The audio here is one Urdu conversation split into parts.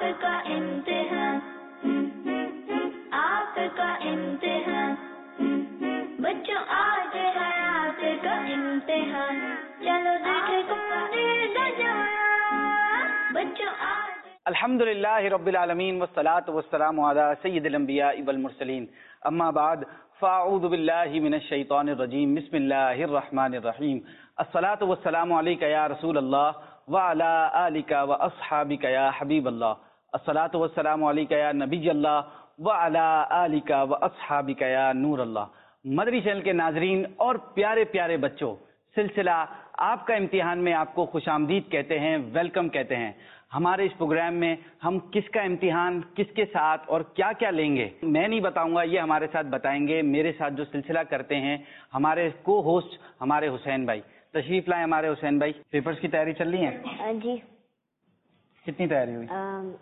आपका इम्तिहान, आपका इम्तिहान, बच्चों आज है आपका इम्तिहान, चलो देखे कौन नौजवान, बच्चों आज। अल्हम्दुलिल्लाहि रब्बिल आलमीन वस्सलातु वस्सलामु अला सय्यिदिल अंबियाइ वल मुरसलीन, अम्मा बाद फ़अऊज़ु बिल्लाहि मिनश शैतानिर रजीम, बिस्मिल्लाहिर रहमानिर रहीम, अस्सलातु वस्सलामु अलैका या रसूलल्लाह व अला आलिका व अस्हाबिका या हबीबल्लाह, अस्सलातु वस्सलामु अलैका या नबियल्लाह व अला आलिका व अस्हाबिका या नूरल्लाह। मदरी चैनल के नाजरीन और प्यारे प्यारे बच्चों, सिलसिला आपका इम्तिहान में आपको खुशामदीद कहते हैं, वेलकम कहते हैं। हमारे इस प्रोग्राम में हम किसका इम्तिहान किसके साथ और क्या क्या लेंगे मैं नहीं बताऊंगा, ये हमारे साथ बताएंगे। मेरे साथ जो सिलसिला करते हैं हमारे को होस्ट हमारे हुसैन भाई, तशरीफ लाए हमारे हुसैन भाई। पेपर्स की तैयारी चल रही है? जी। कितनी तैयारी हुई?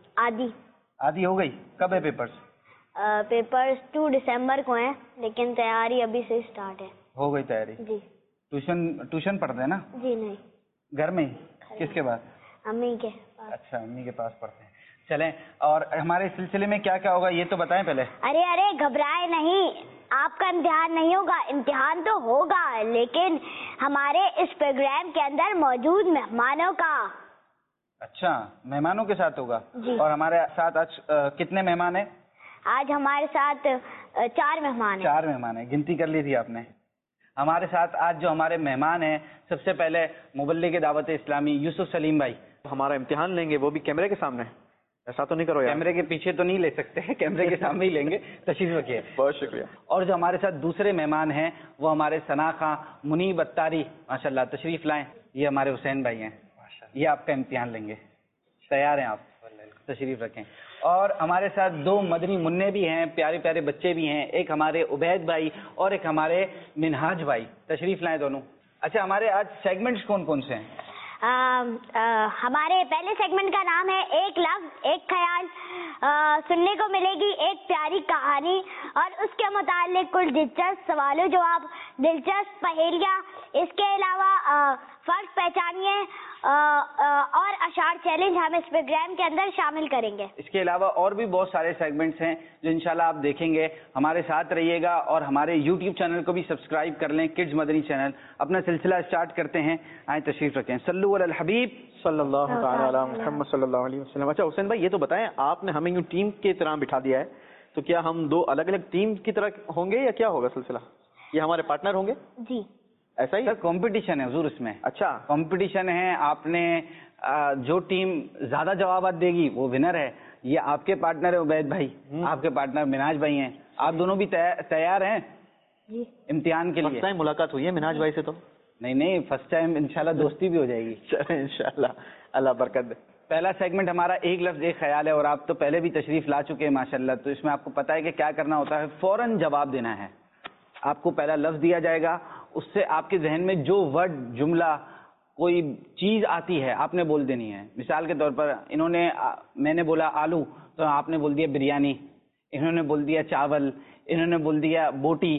आधी हो गई। कब है पेपर्स? पेपर्स 2 दिसंबर को हैं, लेकिन तैयारी अभी से स्टार्ट है। हो गई तैयारी? जी। ट्यूशन पढ़ते हैं ना? जी नहीं, घर में। किसके पास? अम्मी के पास। अच्छा, अम्मी के पास पढ़ते हैं। चलें, और हमारे सिलसिले में क्या क्या होगा ये तो बताएं पहले। अरे घबराए नहीं, आपका इम्तिहान नहीं होगा। इम्तिहान तो होगा, लेकिन हमारे इस प्रोग्राम के अंदर मौजूद मेहमानों का। अच्छा, मेहमानों के साथ होगा जी। और हमारे साथ आज कितने मेहमान हैं? आज हमारे साथ 4 मेहमान हैं। 4 मेहमान हैं, गिनती कर ली थी आपने। हमारे साथ आज जो हमारे मेहमान हैं, सबसे पहले मुबल्लिग दावत इस्लामी यूसुफ सलीम भाई। हमारा इम्तिहान लेंगे वो भी कैमरे के सामने, ऐसा तो नहीं करो यार। कैमरे के पीछे तो नहीं ले सकते, कैमरे के सामने ही लेंगे। तशरीफ रखिए। बहुत शुक्रिया। और जो हमारे साथ दूसरे मेहमान हैं वो हमारे सना खां, मुनीब अत्तारी, माशाल्लाह, तशरीफ लाएं। ये हमारे हुसैन भाई हैं, ये आपका इम्तिहान लेंगे। तैयार हैं आप? तशरीफ रखें। और हमारे साथ 2 मदनी मुन्ने भी हैं, प्यारे प्यारे बच्चे भी हैं, एक हमारे उबैद भाई और एक हमारे मिनहाज भाई। तशरीफ लाएं दोनों। अच्छा, हमारे आज सेगमेंट्स कौन कौन से हैं? हमारे पहले सेगमेंट का नाम है एक लफ्ज एक ख्याल। सुनने को मिलेगी एक प्यारी कहानी और उसके मुतालिक कुछ दिलचस्प सवालों जवाब, दिलचस्प पहेलियाँ। इसके अलावा फर्क पहचानिए और अशार चैलेंज हम इस प्रोग्राम के अंदर शामिल करेंगे। इसके अलावा और भी बहुत सारे सेगमेंट्स हैं जो इंशाल्लाह आप देखेंगे। हमारे साथ रहिएगा और हमारे YouTube चैनल को भी सब्सक्राइब कर लें, किड्स मदनी चैनल। अपना सिलसिला स्टार्ट करते हैं, आए तशरीफ रखें। सल्लु अलल हबीब सल्लल्लाहु ताला अला मुहम्मद सल्लल्लाहु अलैहि वसल्लम। अच्छा हुसैन भाई, ये तो बताएं, आपने हमें यूं टीम की तरह बिठा दिया है, तो क्या हम 2 अलग अलग टीम की तरह होंगे या क्या होगा सिलसिला? ये हमारे पार्टनर होंगे? जी, ऐसा ही? सर कंपटीशन है हुजूर इसमें। अच्छा, कंपटीशन है। आपने जो टीम ज्यादा जवाब देगी वो विनर है। ये आपके पार्टनर है उबैद भाई, आपके पार्टनर मिनाज भाई हैं। आप दोनों भी तैयार हैं जी इम्तिहान के लिए? फर्स्ट टाइम मुलाकात हुई है मिनाज भाई से तो? नहीं, फर्स्ट टाइम इंशाल्लाह दोस्ती भी हो जाएगी। चलें इंशाल्लाह, अल्लाह बरकत दे। पहला सेगमेंट हमारा एक लफ्ज एक ख्याल है और आप तो पहले भी तशरीफ ला चुके हैं माशाल्लाह। तो इसमें आपको पता है कि क्या करना होता है, फौरन जवाब देना है। आपको पहला लफ्ज दिया जाएगा, उससे आपके जहन में जो वर्ड, जुमला, कोई चीज आती है आपने बोल देनी है। मिसाल के तौर पर मैंने बोला आलू तो आपने बोल दिया बिरयानी, इन्होंने बोल दिया चावल, इन्होंने बोल दिया बोटी।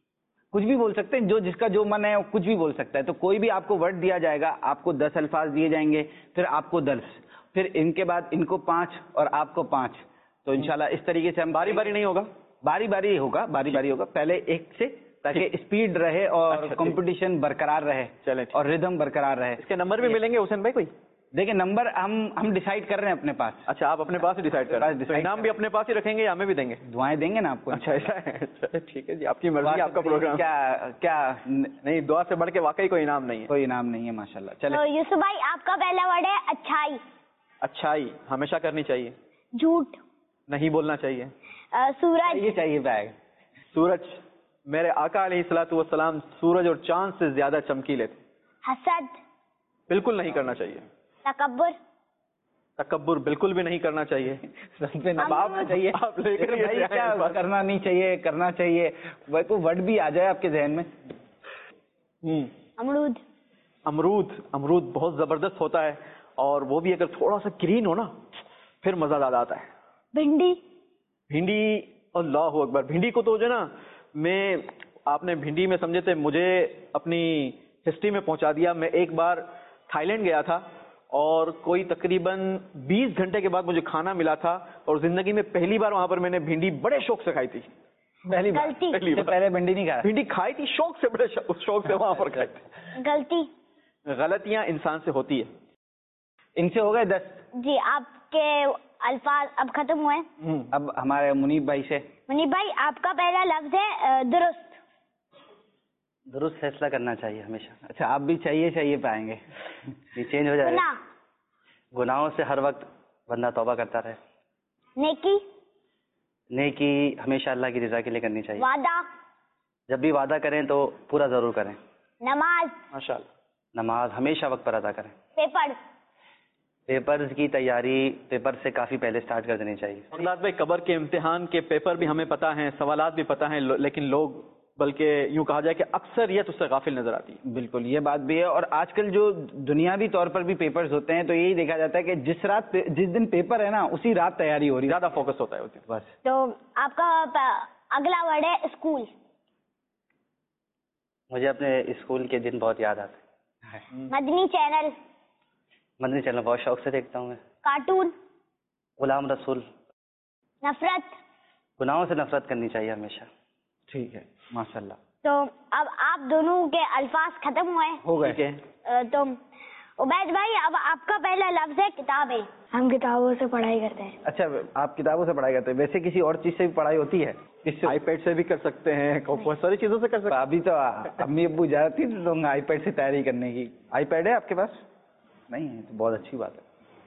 कुछ भी बोल सकते हैं, जो जिसका जो मन है वो कुछ भी बोल सकता है। तो कोई भी आपको वर्ड दिया जाएगा, आपको 10 अल्फाज दिए जाएंगे, फिर आपको 10, फिर इनके बाद इनको 5 और आपको 5। तो इंशाल्लाह इस तरीके से हम बारी बारी नहीं होगा, बारी बारी होगा, पहले एक से, ताकि स्पीड रहे और कंपटीशन बरकरार रहे। चलें, और रिदम बरकरार रहे। इसके नंबर भी मिलेंगे हुसैन भाई कोई? देखिए, नंबर हम डिसाइड कर रहे हैं अपने पास। अच्छा, आप अपने पास ही डिसाइड कर रहे हैं? तो इनाम भी अपने पास ही रखेंगे या हमें भी देंगे? दुआएं देंगे ना आपको। अच्छा, ऐसा है, ठीक है जी, आपकी मर्जी, आपका प्रोग्राम। क्या नहीं, दुआ से बढ़ के वाकई कोई इनाम नहीं है। कोई इनाम नहीं है माशाल्लाह। चलो तो यूसुफ भाई, आपका पहला वर्ड है अच्छाई। अच्छाई हमेशा करनी चाहिए, झूठ नहीं बोलना चाहिए। सूरज, ये चाहिए बैग। सूरज, मेरे आका अलैहिस्सलातु वस्सलाम सूरज और चांद से ज्यादा चमकीले थे। हसद, बिल्कुल नहीं करना चाहिए। तकब्बुर, तकब्बुर बिल्कुल भी नहीं करना चाहिए। चाहिए आप लेकर भाई, क्या करना नहीं चाहिए, करना चाहिए। वह तो वर्ड भी आ जाए आपके जहन में। अमरूद, अमरूद बहुत जबरदस्त होता है, और वो भी अगर थोड़ा सा ग्रीन हो ना, फिर मजा ज्यादा आता है। भिंडी, अल्लाहु अकबर। भिंडी को तो जो ना, आपने भिंडी में समझे थे, मुझे अपनी हिस्ट्री में पहुंचा दिया। मैं एक बार थाईलैंड गया था اور کوئی تقریباً 20 گھنٹے کے بعد مجھے کھانا ملا تھا, اور زندگی میں پہلی بار وہاں پر میں نے بھنڈی بڑے شوق سے کھائی تھی. پہلی بار پہلے بھنڈی نہیں کھایا؟ بھنڈی کھائی تھی شوق سے, بڑے شوق سے وہاں پر کھائی تھی. غلطیاں انسان سے ہوتی ہے. ان سے ہو گئے 10. جی آپ کے الفاظ اب ختم ہوئے. اب ہمارے منیب بھائی سے. منیب بھائی آپ کا پہلا لفظ ہے درست. درست فیصلہ کرنا چاہیے ہمیشہ. اچھا آپ بھی چاہیے پائیں گے, یہ چینج ہو جائے. گناہوں سے ہر وقت بندہ توبہ کرتا رہے. نیکی ہمیشہ اللہ کی رضا کے لیے کرنی چاہیے. وعدہ, جب بھی وعدہ کریں تو پورا ضرور کریں. نماز, ماشاءاللہ نماز ہمیشہ وقت پر ادا کریں. پیپرز کی تیاری پیپر سے کافی پہلے سٹارٹ کر دینی چاہیے. اگلات بھائی, قبر کے امتحان کے پیپر بھی ہمیں پتہ ہیں, سوالات بھی پتہ ہیں, لیکن لوگ بلکہ یوں کہا جائے کہ اکثریت اس سے غافل نظر آتی ہے. بالکل یہ بات بھی ہے. اور آج کل جو دنیاوی طور پر بھی پیپرز ہوتے ہیں تو یہی دیکھا جاتا ہے کہ جس دن پیپر ہے نا اسی رات تیاری ہو رہی ہے, زیادہ فوکس ہوتا ہے بس. تو آپ کا اگلا ورڈ ہے اسکول. مجھے اپنے اسکول کے دن بہت یاد آتے ہیں. مدنی چینل بہت شوق سے دیکھتا ہوں میں. کارٹون. غلام رسول. نفرت. گناہوں سے نفرت کرنی چاہیے ہمیشہ. ٹھیک ہے ماشاء اللہ. تو اب آپ دونوں کے الفاظ ختم ہو گئے. تو عبید بھائی اب آپ کا پہلا لفظ ہے کتابیں. ہم کتابوں سے پڑھائی کرتے ہیں. اچھا آپ کتابوں سے پڑھائی کرتے ہیں, ویسے کسی اور چیز سے بھی پڑھائی ہوتی ہے؟ آئی پیڈ سے بھی کر سکتے ہیں, بہت ساری چیزوں سے کر سکتے ہیں. ابھی تو امی ابو جاتی تو آئی پیڈ سے تیاری کرنے کی. آئی پیڈ ہے آپ کے پاس؟ نہیں ہے تو بہت اچھی بات ہے.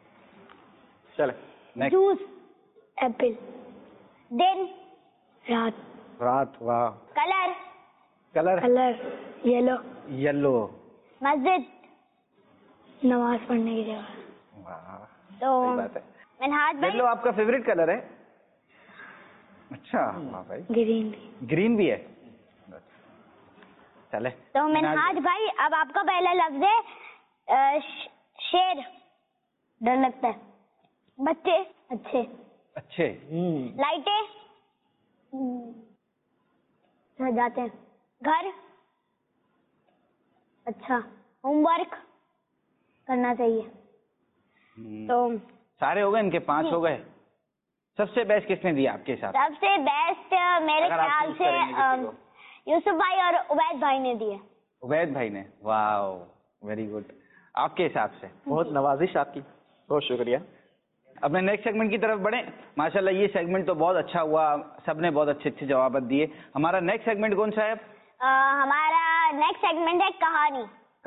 چلے. Juice, apple. دن, رات. واہ. Colour, yellow. مسجد, نماز پڑھنے کی جگہ. واہ تو بات ہے. منہاج بھائی, یلو آپ کا فیوریٹ کلر ہے؟ اچھا واہ بھائی. گرین بھی ہے. چلے. تو منہاج بھائی اب آپ کا پہلا لفظ ہے شیر. ڈر لگتا ہے. بچے اچھے. لائٹیں جاتے ہیں. گھر اچھا. ہوم ورک کرنا چاہیے. تو سارے ہو گئے, ان کے 5 ہو گئے. سب سے بیسٹ کس نے دیا آپ کے حساب؟ سب سے بیسٹ میرے خیال سے یوسف بھائی اور عبید بھائی نے دیے. عبید بھائی نے. Wow very good. آپ کے حساب سے بہت نوازش آپ کی, بہت شکریہ. اپنے نیکسٹ سیگمنٹ کی طرف بڑھیں. ماشاءاللہ یہ سیگمنٹ تو بہت اچھا ہوا, سب نے بہت اچھے جوابات دیے. ہمارا نیکسٹ سیگمنٹ کون سا ہے؟ ہمارا نیکسٹ سیگمنٹ ہے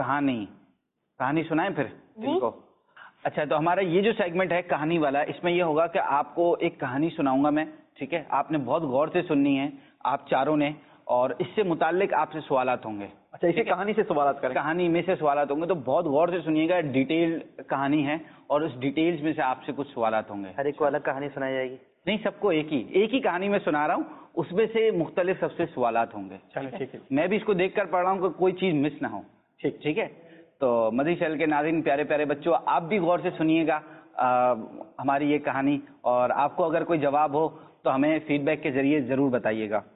کہانی سنائیں پھر ان کو. اچھا تو ہمارا یہ جو سیگمنٹ ہے کہانی والا, اس میں یہ ہوگا کہ آپ کو ایک کہانی سناؤں گا میں, ٹھیک ہے؟ آپ نے بہت غور سے سننی ہے آپ چاروں نے, اور اس سے متعلق آپ سے سوالات ہوں گے. اچھا اسی کہانی سے سوالات کریں؟ کہانی میں سے سوالات ہوں گے, تو بہت غور سے سنیے گا. ڈیٹیل کہانی ہے اور اس ڈیٹیلز میں سے آپ سے کچھ سوالات ہوں گے. ہر ایک کو الگ کہانی سنائی جائے گی؟ نہیں, سب کو ایک ہی کہانی میں سنا رہا ہوں, اس میں سے مختلف سب سے سوالات ہوں گے. چلو ٹھیک ہے. میں بھی اس کو دیکھ کر پڑھ رہا ہوں کہ کوئی چیز مس نہ ہو. ٹھیک ہے. تو مدنی چینل کے ناظرین, پیارے بچوں, آپ بھی غور سے سنیے گا ہماری یہ کہانی, اور آپ کو اگر کوئی جواب ہو تو ہمیں فیڈ بیک کے ذریعے ضرور بتائیے گا.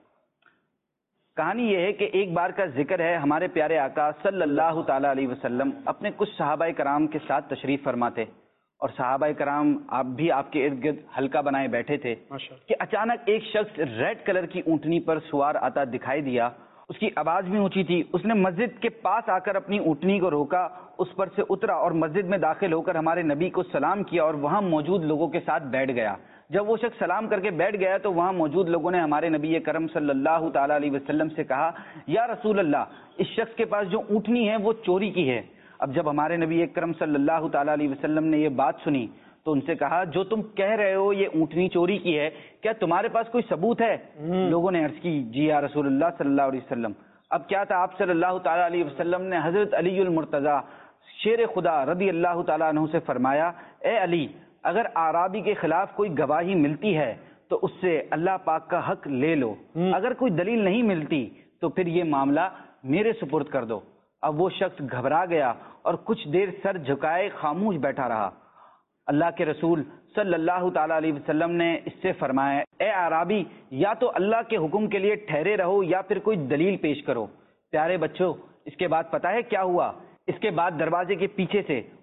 کہانی یہ ہے کہ ایک بار کا ذکر ہے, ہمارے پیارے آقا صلی اللہ تعالی علیہ وسلم اپنے کچھ صحابہ کرام کے ساتھ تشریف فرما تھے, اور صحابہ کرام آپ کے ارد گرد حلقہ بنائے بیٹھے تھے کہ اچانک ایک شخص ریڈ کلر کی اونٹنی پر سوار آتا دکھائی دیا. اس کی آواز بھی اونچی تھی. اس نے مسجد کے پاس آ کر اپنی اونٹنی کو روکا, اس پر سے اترا اور مسجد میں داخل ہو کر ہمارے نبی کو سلام کیا اور وہاں موجود لوگوں کے ساتھ بیٹھ گیا. جب وہ شخص سلام کر کے بیٹھ گیا تو وہاں موجود لوگوں نے ہمارے نبی کرم صلی اللہ تعالی علیہ وسلم سے کہا, یا رسول اللہ, اس شخص کے پاس جو اونٹنی ہے وہ چوری کی ہے. اب جب ہمارے نبی کرم صلی اللہ تعالی علیہ وسلم نے یہ بات سنی تو ان سے کہا, جو تم کہہ رہے ہو یہ اونٹنی چوری کی ہے, کیا تمہارے پاس کوئی ثبوت ہے؟ لوگوں نے عرض کی, جی یا رسول اللہ صلی اللہ علیہ وسلم. اب کیا تھا, آپ صلی اللہ تعالی علیہ وسلم نے حضرت علی المرتضیٰ شیر خدا رضی اللہ تعالیٰ عنہ سے فرمایا, اے علی, اگر اعرابی کے خلاف کوئی گواہی ملتی ہے تو اس سے اللہ پاک کا حق لے لو, اگر کوئی دلیل نہیں ملتی تو پھر یہ معاملہ میرے سپرد کر دو. اب وہ شخص گھبرا گیا اور کچھ دیر سر جھکائے خاموش بیٹھا رہا. اللہ کے رسول صلی اللہ تعالی علیہ وسلم نے اس سے فرمایا, اے اعرابی, یا تو اللہ کے حکم کے لیے ٹھہرے رہو یا پھر کوئی دلیل پیش کرو. پیارے بچوں, اس کے بعد پتہ ہے کیا ہوا؟ اس کے بعد دروازے کے پیچھے سے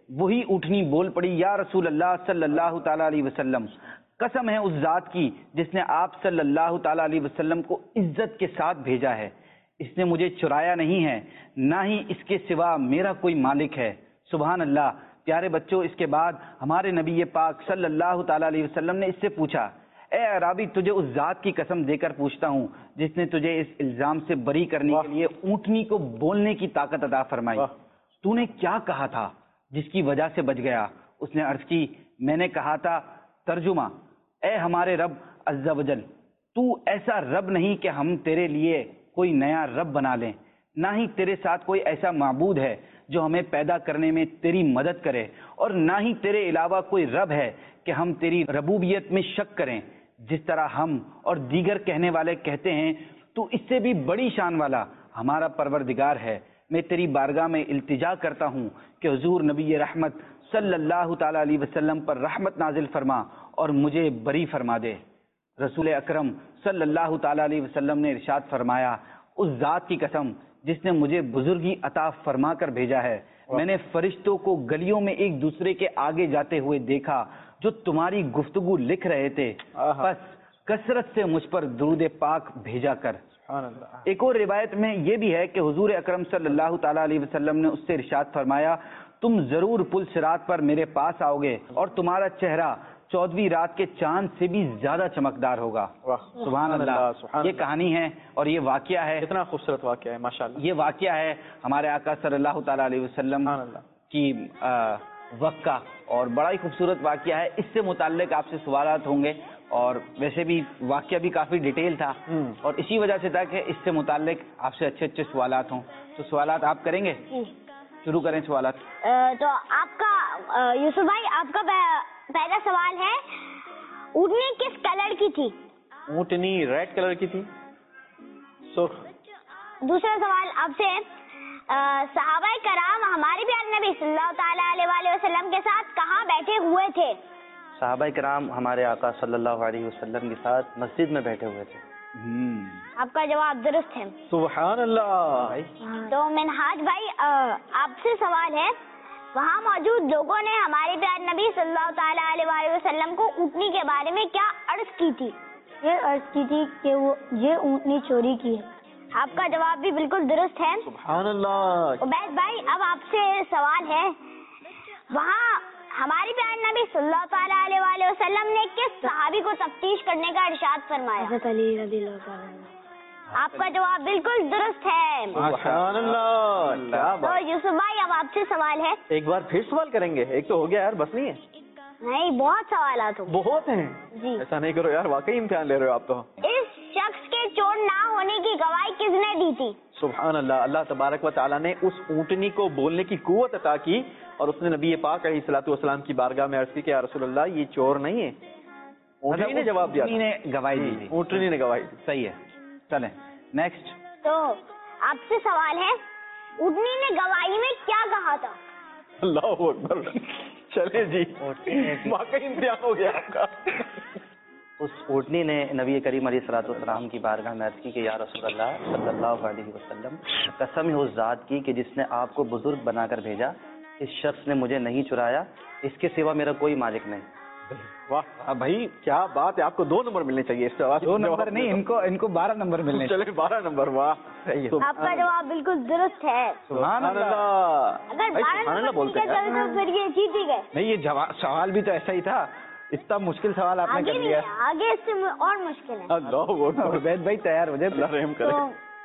وہی اونٹنی بول پڑی, یا رسول اللہ صلی اللہ تعالی علیہ وسلم, قسم ہے اس ذات کی جس نے آپ صلی اللہ تعالی علیہ وسلم کو عزت کے ساتھ بھیجا ہے, اس نے مجھے چرایا نہیں ہے, نہ ہی اس کے سوا میرا کوئی مالک ہے. سبحان اللہ. پیارے بچوں, اس کے بعد ہمارے نبی پاک صلی اللہ تعالی علیہ وسلم نے اس سے پوچھا, اے اعرابی, تجھے اس ذات کی قسم دے کر پوچھتا ہوں جس نے تجھے اس الزام سے بری کرنے کے لیے اونٹنی کو بولنے کی طاقت عطا فرمائی, تو نے کیا کہا تھا جس کی وجہ سے بچ گیا؟ اس نے عرض کی, میں نے کہا تھا, ترجمہ, اے ہمارے رب عز و جل, تو ایسا رب نہیں کہ ہم تیرے لیے کوئی نیا رب بنا لیں, نہ ہی تیرے ساتھ کوئی ایسا معبود ہے جو ہمیں پیدا کرنے میں تیری مدد کرے, اور نہ ہی تیرے علاوہ کوئی رب ہے کہ ہم تیری ربوبیت میں شک کریں. جس طرح ہم اور دیگر کہنے والے کہتے ہیں, تو اس سے بھی بڑی شان والا ہمارا پروردگار ہے. میں تیری بارگاہ میں التجا کرتا ہوں کہ حضور نبی رحمت صلی اللہ تعالی علیہ وسلم پر رحمت نازل فرما اور مجھے بری فرما دے. رسول اکرم صلی اللہ تعالی علیہ وسلم نے ارشاد فرمایا, اس ذات کی قسم جس نے مجھے بزرگی عطا فرما کر بھیجا ہے, میں نے فرشتوں کو گلیوں میں ایک دوسرے کے آگے جاتے ہوئے دیکھا جو تمہاری گفتگو لکھ رہے تھے, بس کثرت سے مجھ پر درود پاک بھیجا کر. ایک اور روایت میں یہ بھی ہے کہ حضور اکرم صلی اللہ تعالی علیہ وسلم نے اس سے ارشاد فرمایا, تم ضرور پل صراط پر میرے پاس آؤ گے اور تمہارا چہرہ 14ویں رات کے چاند سے بھی زیادہ چمکدار ہوگا. سبحان اللہ. یہ کہانی ہے اور یہ واقعہ ہے, اتنا خوبصورت واقعہ ہے ماشاءاللہ. یہ واقعہ ہے ہمارے آقا صلی اللہ تعالی علیہ وسلم کی وقت کا, اور بڑا ہی خوبصورت واقعہ ہے. اس سے متعلق آپ سے سوالات ہوں گے, اور ویسے بھی واقعہ بھی کافی ڈیٹیل تھا, اور اسی وجہ سے تھا کہ اس سے متعلق آپ سے اچھے اچھے سوالات ہوں. تو سوالات آپ کریں گے؟ شروع کریں سوالات. تو آپ کا یوسف بھائی, آپ کا پہلا سوال ہے, اونٹنی کس کلر کی تھی؟ اونٹنی ریڈ کلر کی تھی, سرخ. دوسرا سوال آپ سے, صحابہ کرام ہمارے پیارے نبی صلی اللہ تعالی علیہ وسلم کے ساتھ کہاں بیٹھے ہوئے تھے؟ صحابہ کرام ہمارے آقا صلی اللہ علیہ وسلم کے ساتھ مسجد میں بیٹھے ہوئے تھے. آپ کا جواب درست ہے. سبحان اللہ. تو منہاج بھائی, آپ سے سوال ہے, وہاں موجود لوگوں نے ہمارے پیارے نبی صلی اللہ تعالی علیہ وسلم کو اونٹنی کے بارے میں کیا عرض کی تھی؟ یہ عرض کی تھی کہ وہ یہ اونٹنی چوری کی ہے. آپ کا جواب بھی بالکل درست ہے. سبحان اللہ. عبید بھائی, اب آپ سے سوال ہے, وہاں ہمارے پیارے نبی صلی اللہ تعالی علیہ وسلم نے کس صحابی کو تفتیش کرنے کا ارشاد فرمایا؟ حضرت علی رضی اللہ تعالیٰ. آپ کا جواب بالکل درست ہے. سبحان اللہ. تو یوسف بھائی, اب آپ سے سوال ہے. ایک بار پھر سوال کریں گے, ایک تو ہو گیا یار, بس نہیں ہے. نہیں, بہت سوالات ہوں. بہت ہیں جی. ایسا نہیں کرو یار, واقعی امتحان لے رہے ہو آپ تو. اس شخص کے چور نہ ہونے کی گواہی کس نے دی تھی؟ سبحان اللہ. اللہ تبارک و تعالیٰ نے اس اونٹنی کو بولنے کی قوت عطا کی, اور اس نے نبی پاک علیہ الصلوۃ والسلام کی بارگاہ میں عرض کی کہ یا رسول اللہ, یہ چور نہیں ہے. اونٹنی نے جواب دیا, اونٹنی نے گواہی دی تھی. اونٹنی نے گواہی دی. صحیح ہے. چلیں نیکسٹ. تو آپ سے سوال ہے, اونٹنی نے گواہی میں کیا کہا تھا؟ اللہ اکبر. چلے جی, واقعی امتحان ہو گیا آپ کا. اس اونٹنی نے نبی کریم علیہ الصلوۃ والسلام کی بارگاہ میں عرض کی کہ یا رسول اللہ صلی اللہ علیہ وسلم, قسم ہے اس ذات کی کہ جس نے آپ کو بزرگ بنا کر بھیجا, اس شخص نے مجھے نہیں چرایا, اس کے سوا میرا کوئی مالک نہیں. واہ بھائی, کیا بات ہے. آپ کو 2 نمبر ملنے چاہیے. اس سے 2 نمبر نہیں, ان کو 12 نمبر ملنے. چلے 12 نمبر. واہ, آپ کا جواب بالکل درست ہے. سبحان اللہ. اگر 12 نمبر بولتے ہیں تو پھر یہ جیت ہی گئے. نہیں, یہ سوال بھی تو ایسا ہی تھا, اتنا مشکل سوال آپ نے آگے کر نہیں لیا. ہے, آگے اس سے اور مشکل ہے. اللہ اکبر. عبید بھائی تیار ہو جائے, اللہ رحم کرے.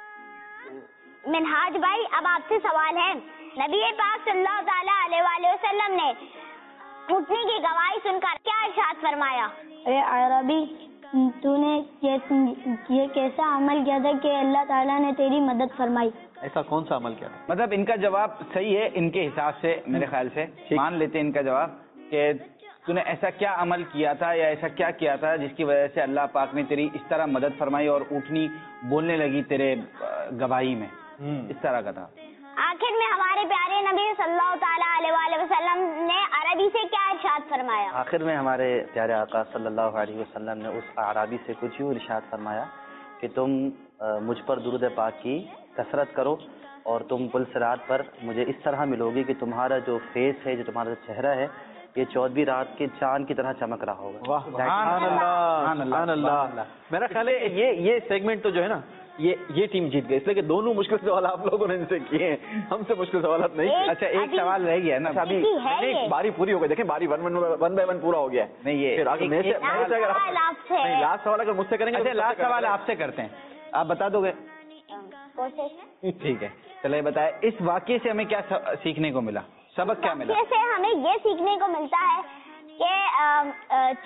تو منہاج بھائی, اب آپ سے سوال ہے, نبی پاک صلی اللہ تعالی علیہ وسلم نے اونٹنی کی گواہی سن کر کیا ارشاد فرمایا؟ اے عربی, تو نے یہ کیسا عمل کیا تھا کہ اللہ تعالیٰ نے تیری مدد فرمائی؟ ایسا کون سا عمل کیا؟ مطلب ان کا جواب صحیح ہے ان کے حساب سے, میرے خیال سے مان لیتے ہیں ان کا جواب کہ تو نے ایسا کیا عمل کیا تھا یا ایسا کیا کیا تھا جس کی وجہ سے اللہ پاک نے تیری اس طرح مدد فرمائی اور اونٹنی بولنے لگی تیرے گواہی میں, اس طرح کا تھا. آخر میں ہمارے پیارے نبی صلی اللہ تعالی علیہ وسلم نے عربی سے کیا ارشاد فرمایا؟ آخر میں ہمارے پیارے آقا صلی اللہ علیہ وسلم نے اس اعرابی سے کچھ یوں ارشاد فرمایا کہ تم مجھ پر درود پاک کی کثرت کرو اور تم پل صراط پر مجھے اس طرح ملو گی کہ تمہارا جو فیس ہے, جو تمہارا چہرہ ہے, یہ 14ویں رات کے چاند کی طرح چمک رہا ہوگا. واہ سبحان اللہ سبحان اللہ. میرا خیال ہے یہ سیگمنٹ تو جو ہے نا یہ ٹیم جیت گئی, اس لیے کہ دونوں مشکل سوال آپ لوگوں نے ان سے کیے ہیں, ہم سے مشکل سوالات نہیں. اچھا ایک سوال رہ گیا نا ابھی, باری پوری ہو گئی. دیکھیں باری 1 by 1 پورا ہو گیا ہے. نہیں یہ لاسٹ سوال اگر مجھ سے کریں گے, لاسٹ سوال آپ سے کرتے ہیں, آپ بتا دو گے؟ ٹھیک ہے, چلے بتائیں اس واقعے سے ہمیں کیا سیکھنے کو ملا, سبق کیا ملا؟ سے ہمیں یہ سیکھنے کو ملتا ہے کہ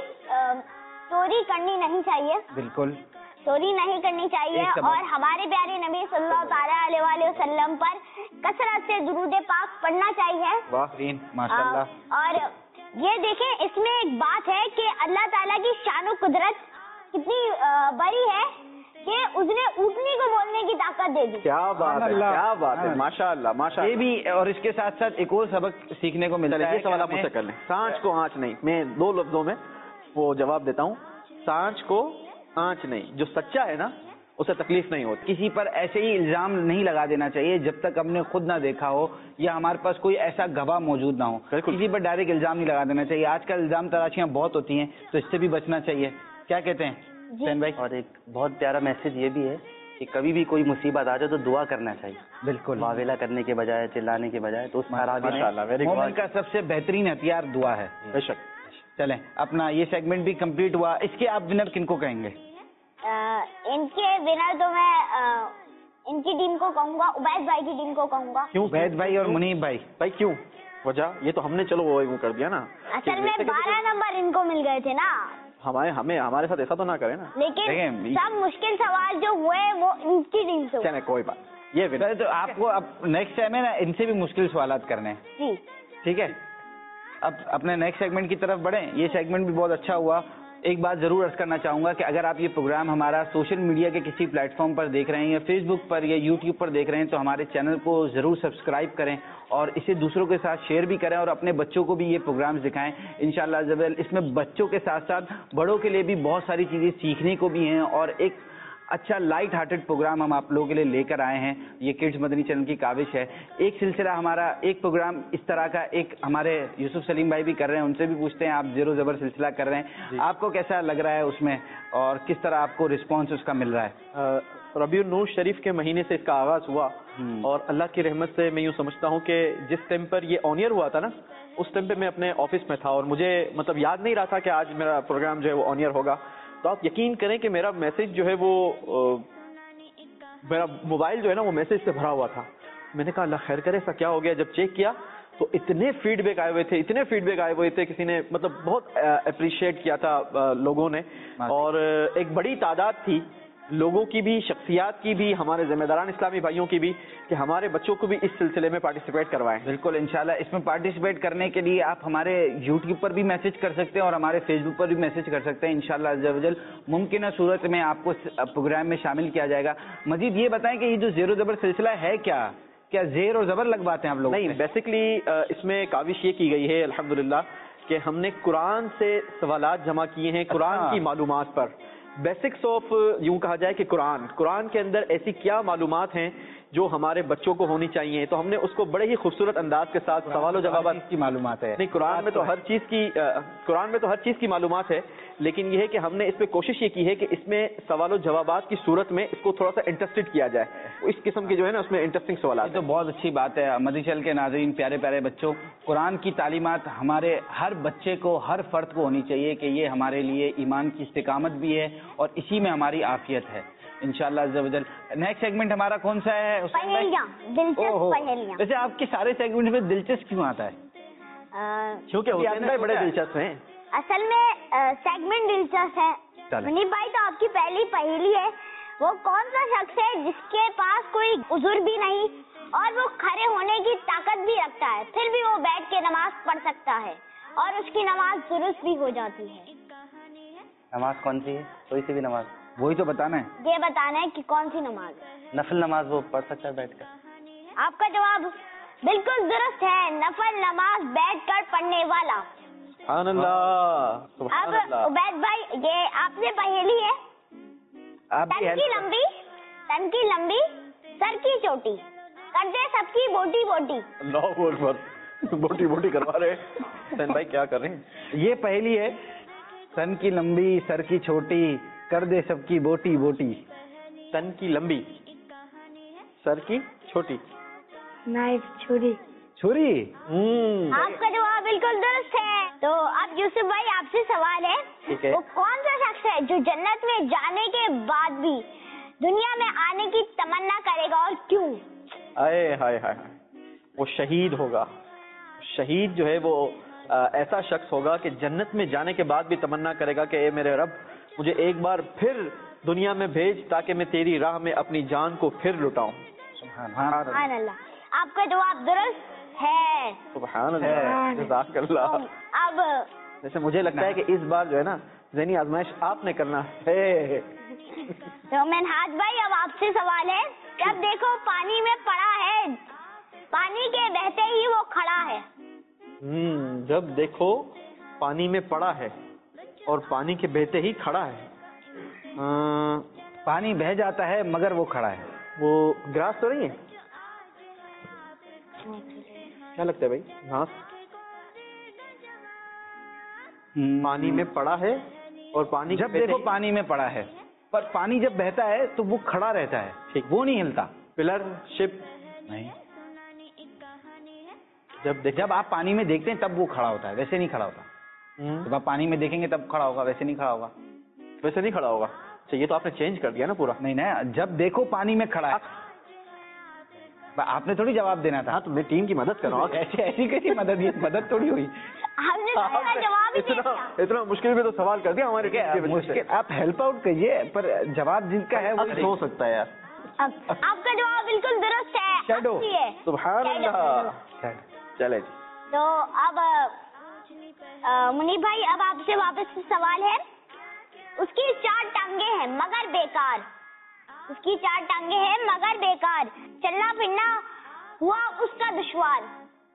چوری کرنی نہیں چاہیے. بالکل چوری نہیں کرنی چاہیے, اور ہمارے پیارے نبی صلی اللہ تعالیٰ علیہ وسلم پر کثرت سے درود پاک پڑھنا چاہیے. بہترین ماشاء اللہ. اور یہ دیکھیں اس میں ایک بات ہے کہ اللہ تعالیٰ کی شان و قدرت کتنی بڑی ہے کہ اس نے اونٹنی کو بولنے کی طاقت دے دی. کیا بات ہے, کیا بات ہے, ماشاء اللہ ماشاء اللہ. یہ بھی, اور اس کے ساتھ ساتھ ایک اور سبق سیکھنے کو ملتا ہے. یہ سوال آپ مجھ سے کر لیں. سانچ کو آنچ نہیں, میں 2 لفظوں میں وہ جواب دیتا ہوں. سانچ کو آنچ نہیں, جو سچا ہے نا اسے تکلیف نہیں ہوتی. کسی پر ایسے ہی الزام نہیں لگا دینا چاہیے جب تک ہم نے خود نہ دیکھا ہو یا ہمارے پاس کوئی ایسا گواہ موجود نہ ہو. کسی پر ڈائریکٹ الزام نہیں لگا دینا چاہیے. آج کل الزام تراشیاں بہت ہوتی ہیں, تو اس سے بھی بچنا چاہیے. کیا کہتے ہیں حسین بھائی؟ اور ایک بہت پیارا میسج یہ بھی ہے کہ کبھی بھی کوئی مصیبت آ جائے تو دعا کرنا چاہیے. بالکل, واویلا کرنے کے بجائے, چلانے کے بجائے. تو اس مومن کا سب سے بہترین ہتھیار دعا ہے. بے شک. چلیں اپنا یہ سیگمنٹ بھی کمپلیٹ ہوا. اس کے آپ ونر کن کو کہیں گے؟ ان کے ونر تو میں ان کی ٹیم کو کہوں گا, عبید بھائی کی ٹیم کو کہوں گا. کیوں عبید بھائی اور منیب بھائی؟ بھائی کیوں وجہ؟ یہ تو ہم نے چلو وہ کر دیا نا. اصل میں 12 نمبر ان کو مل گئے تھے نا. ہمارے ساتھ ایسا تو نہ کرے نا. لیکن سب مشکل سوال جو ہوئے وہ ان کی ٹیم سے. چلے کوئی بات, یہ تو آپ کو اب نیکسٹ ٹائم ہے نا ان سے بھی مشکل سوالات کرنے ہیں. جی ٹھیک ہے, اب اپنے نیکسٹ سیگمنٹ کی طرف بڑھیں. یہ سیگمنٹ بھی بہت اچھا ہوا. ایک بات ضرور عرض کرنا چاہوں گا کہ اگر آپ یہ پروگرام ہمارا سوشل میڈیا کے کسی پلیٹ فارم پر دیکھ رہے ہیں یا فیس بک پر یا یوٹیوب پر دیکھ رہے ہیں تو ہمارے چینل کو ضرور سبسکرائب کریں اور اسے دوسروں کے ساتھ شیئر بھی کریں اور اپنے بچوں کو بھی یہ پروگرامز دکھائیں. انشاءاللہ عز و جل اس میں بچوں کے ساتھ ساتھ بڑوں کے لیے بھی بہت ساری چیزیں سیکھنے کو بھی ہیں اور ایک اچھا لائٹ ہارٹڈ پروگرام ہم آپ لوگوں کے لیے لے کر آئے ہیں. یہ کڈز مدنی چینل کی کاوش ہے. ایک سلسلہ ہمارا, ایک پروگرام اس طرح کا ایک ہمارے یوسف سلیم بھائی بھی کر رہے ہیں, ان سے بھی پوچھتے ہیں. آپ زیر و زبر سلسلہ کر رہے ہیں, آپ کو کیسا لگ رہا ہے اس میں اور کس طرح آپ کو رسپانس اس کا مل رہا ہے؟ ربیع النور شریف کے مہینے سے اس کا آغاز ہوا اور اللہ کی رحمت سے میں یوں سمجھتا ہوں کہ جس ٹائم پر یہ آن ایئر ہوا تھا نا اس ٹائم پہ میں اپنے آفس میں تھا اور مجھے مطلب یاد نہیں رہا تھا کہ آج میرا پروگرام جو ہے وہ آن ایئر ہوگا. تو آپ یقین کریں کہ میرا میسج جو ہے وہ میرا موبائل جو ہے نا وہ میسج سے بھرا ہوا تھا. میں نے کہا اللہ خیر کرے, ایسا کیا ہو گیا. جب چیک کیا تو اتنے فیڈ بیک آئے ہوئے تھے, کسی نے مطلب بہت اپریشیٹ کیا تھا لوگوں نے, اور ایک بڑی تعداد تھی لوگوں کی بھی, شخصیات کی بھی, ہمارے ذمہ داران اسلامی بھائیوں کی بھی کہ ہمارے بچوں کو بھی اس سلسلے میں پارٹیسپیٹ کروائیں. بالکل انشاءاللہ اس میں پارٹیسپیٹ کرنے کے لیے آپ ہمارے یوٹیوب پر بھی میسج کر سکتے ہیں اور ہمارے فیس بک پر بھی میسج کر سکتے ہیں. انشاءاللہ عز و جل ممکنہ صورت میں آپ کو پروگرام میں شامل کیا جائے گا. مزید یہ بتائیں کہ یہ جو زیر و زبر سلسلہ ہے کیا زیر اور زبر لگواتے ہیں آپ لوگ؟ نہیں, بیسکلی اس میں کاوش یہ کی گئی ہے الحمدللہ کہ ہم نے قرآن سے سوالات جمع کیے ہیں, قرآن کی معلومات پر. بیسکس آف یوں کہا جائے کہ قرآن کے اندر ایسی کیا معلومات ہیں جو ہمارے بچوں کو ہونی چاہیے. تو ہم نے اس کو بڑے ہی خوبصورت انداز کے ساتھ سوال و جوابات کی معلومات ہے. نہیں, قرآن میں تو ہر چیز کی معلومات ہے, لیکن یہ ہے کہ ہم نے اس پہ کوشش یہ کی ہے کہ اس میں سوال و جوابات کی صورت میں اس کو تھوڑا سا انٹرسٹڈ کیا جائے. اس قسم کے جو ہے نا اس میں انٹرسٹنگ سوالات. یہ تو بہت اچھی بات ہے. مدنی چینل کے ناظرین, پیارے پیارے بچوں, قرآن کی تعلیمات ہمارے ہر بچے کو, ہر فرد کو ہونی چاہیے کہ یہ ہمارے لیے ایمان کی استقامت بھی ہے اور اسی میں ہماری عافیت ہے انشاءاللہ عز و جل. نیکسٹ سیگمنٹ ہمارا کون سا ہے؟ پہیلیاں, دلچسپ پہیلیاں. ویسے آپ کے سارے سیگمنٹ میں دلچسپ کیوں آتا ہے؟ کیونکہ حسین بھائی بڑے دلچسپ ہیں. اصل میں سیگمنٹ دلچسپ ہے. منیب بھائی تو آپ کی پہلی پہیلی ہے, وہ کون سا شخص ہے جس کے پاس کوئی عذر بھی نہیں اور وہ کھڑے ہونے کی طاقت بھی رکھتا ہے, پھر بھی وہ بیٹھ کے نماز پڑھ سکتا ہے اور اس کی نماز درست بھی ہو جاتی ہے؟ نماز کون سی ہے؟ کوئی سی بھی نماز. وہی تو بتانا ہے. یہ بتانا ہے کہ کون سی نماز. نفل نماز وہ پڑھ سکتا ہے بیٹھ کر. آپ کا جواب بالکل درست ہے, نفل نماز بیٹھ کر پڑھنے والا. سبحان اللہ, سبحان اب عبید بھائی یہ آپ سے پہیلی ہے. تن کی لمبی सर की चोटी, कर दे सबकी बोटी बोटी। अल्लाह अकबर, बोटी बोटी करवा रहे हुसैन भाई, क्या कर रहे हैं? ये पहली है, सन की लंबी सर की छोटी कर दे सबकी बोटी बोटी। तन की लंबी सर की छोटी, नाइफ, छुरी। छुरी। आपका जवाब बिल्कुल दुरुस्त है। तो अब यूसुफ भाई आपसे सवाल है, ठीक है। वो कौन सा शख्स है जो जन्नत में जाने के बाद भी दुनिया में आने की तमन्ना करेगा और क्यों? आए हाय हाय, वो शहीद होगा। शहीद जो है वो ऐसा शख्स होगा कि जन्नत में जाने के बाद भी तमन्ना करेगा कि ए मेरे रब, मुझे एक बार फिर दुनिया में भेज ताकि मैं तेरी राह में अपनी जान को फिर लुटाऊं। सुभान अल्लाह। आपका जवाब दुरुस्त है। सुभान अल्लाह, जज़ाकल्लाह। अब जैसे मुझे लगता है कि इस बार जो है ना ज़हनी आजमाइश आपने करना है। तो मेनहाज भाई अब आपसे सवाल है, जब देखो पानी में पड़ा है, पानी के बहते ही वो खड़ा है। जब देखो पानी में पड़ा है और पानी के बहते ही खड़ा है। पानी बह जाता है मगर वो खड़ा है। वो ग्रास तो नहीं है? क्या लगता है भाई? घास। पानी में पड़ा है और पानी जब देखो पानी में पड़ा है, पर पानी जब बहता है तो वो खड़ा रहता है, ठीक, वो नहीं हिलता। पिलर, शिप नहीं। जब आप पानी में देखते हैं तब वो खड़ा होता है, वैसे नहीं खड़ा होता। जब आप पानी में देखेंगे तब खड़ा होगा, वैसे नहीं खड़ा होगा। वैसे नहीं खड़ा होगा। ये तो आपने चेंज कर दिया ना पूरा। नहीं ना, जब देखो पानी में खड़ा है। आपने थोड़ी जवाब देना था। हाँ, तो मैं टीम की मदद कर रहा हूँ। ऐसी कैसी मदद? ये मदद थोड़ी हुई। हमने तो जवाब ही दे दिया। इतना मुश्किल में तो सवाल कर दिया हमारे। मुश्किल, आप हेल्प आउट करिए, पर जवाब जिनका है वो हो सकता है यार। अब आपका जवाब बिल्कुल दुरुस्त है। शैडो। अच्छी है। सुभान अल्लाह। चले जी। तो अब मुनीब भाई अब आपसे वापस सवाल है, उसकी 4 टांगे हैं मगर बेकार, उसकी 4 टांगे हैं मगर बेकार, चलना फिरना हुआ उसका दुश्वार।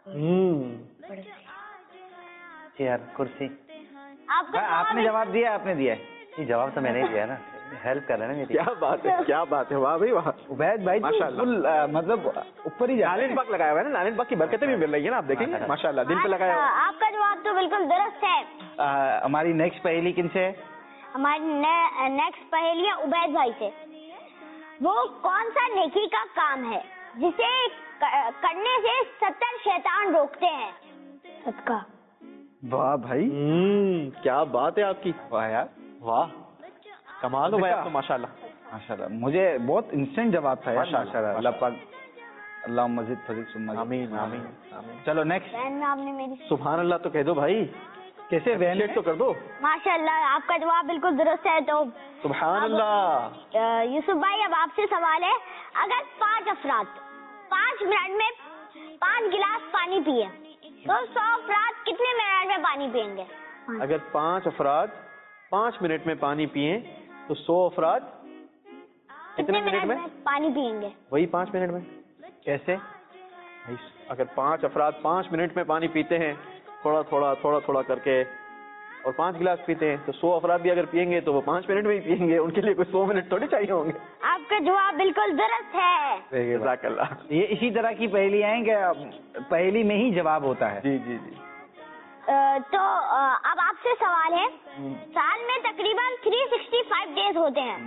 चेयर, कुर्सी। आपने जवाब दिया, आपने दिया है। ये जवाब तो मैंने ही दिया ना, हेल्प कर रहे हैं ना मेरी। क्या बात है, क्या बात है, वाह भाई वाह। उबैद भाई माशाल्लाह, मतलब ऊपर ही नालिन बाग लगाया हुआ है ना, नालिन बाग की बरकतें भी मिल रही है ना, आप देखेंगे माशाल्लाह, दिल पे लगाया हुआ है। आपका जवाब तो बिल्कुल दुरुस्त है। हमारी नेक्स्ट पहेली किन से है? हमारी नेक्स्ट पहेली है उबैद भाई से। वो कौन सा नेकी का काम है जिसे करने से 70 शैतान रोकते हैं? सदका। वाह भाई, क्या बात है आपकी, वाह यार, वाह कमाल हो भाई आप तो माशाल्लाह। माशाल्लाह, मुझे बहुत इंस्टेंट जवाब था यार, माशाल्लाह। अल्लाह पाक, अल्लाह मजिद फजील सुम्मा आमीन आमीन। चलो नेक्स्ट। आपने मेरी सुभान अल्लाह तो कह दो भाई, कैसे वैन तो कर दो। माशाल्लाह, आपका जवाब बिल्कुल दुरुस्त है। तो सुभान अल्लाह। यूसुफ भाई अब आपसे सवाल है, अगर 5 अफराद 5 मिनट में 5 गिलास पानी पिए तो 100 अफराद कितने मिनट में पानी पिएंगे? अगर 5 अफराद 5 मिनट में पानी पिए तो 100 अफराद कितने मिनट में पानी पिएंगे? वही 5 मिनट में। कैसे? अगर 5 अफराद 5 मिनट में पानी पीते हैं, थोड़ा थोड़ा करके, और 5 गिलास पीते हैं, तो 100 अफराद भी अगर पिएंगे तो वो 5 मिनट में ही पिएंगे, उनके लिए कोई 100 मिनट थोड़ी चाहिए होंगे। आपका जवाब बिल्कुल दुरुस्त है। जज़ाकल्लाह। ये इसी तरह की पहेलियां हैं कि पहेली में ही जवाब होता है। जी जी जी। तो अब आपसे सवाल है, साल में तकरीबन 365 डेज होते हैं,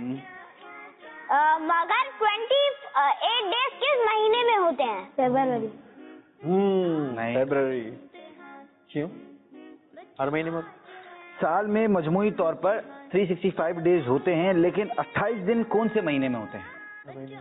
मगर 28 डेज किस महीने में होते हैं? फरवरी। नहीं। फरवरी। क्यों? हर महीने में? साल में मजमूई तौर पर 365 डेज होते हैं, लेकिन 28 दिन कौन से महीने में होते हैं?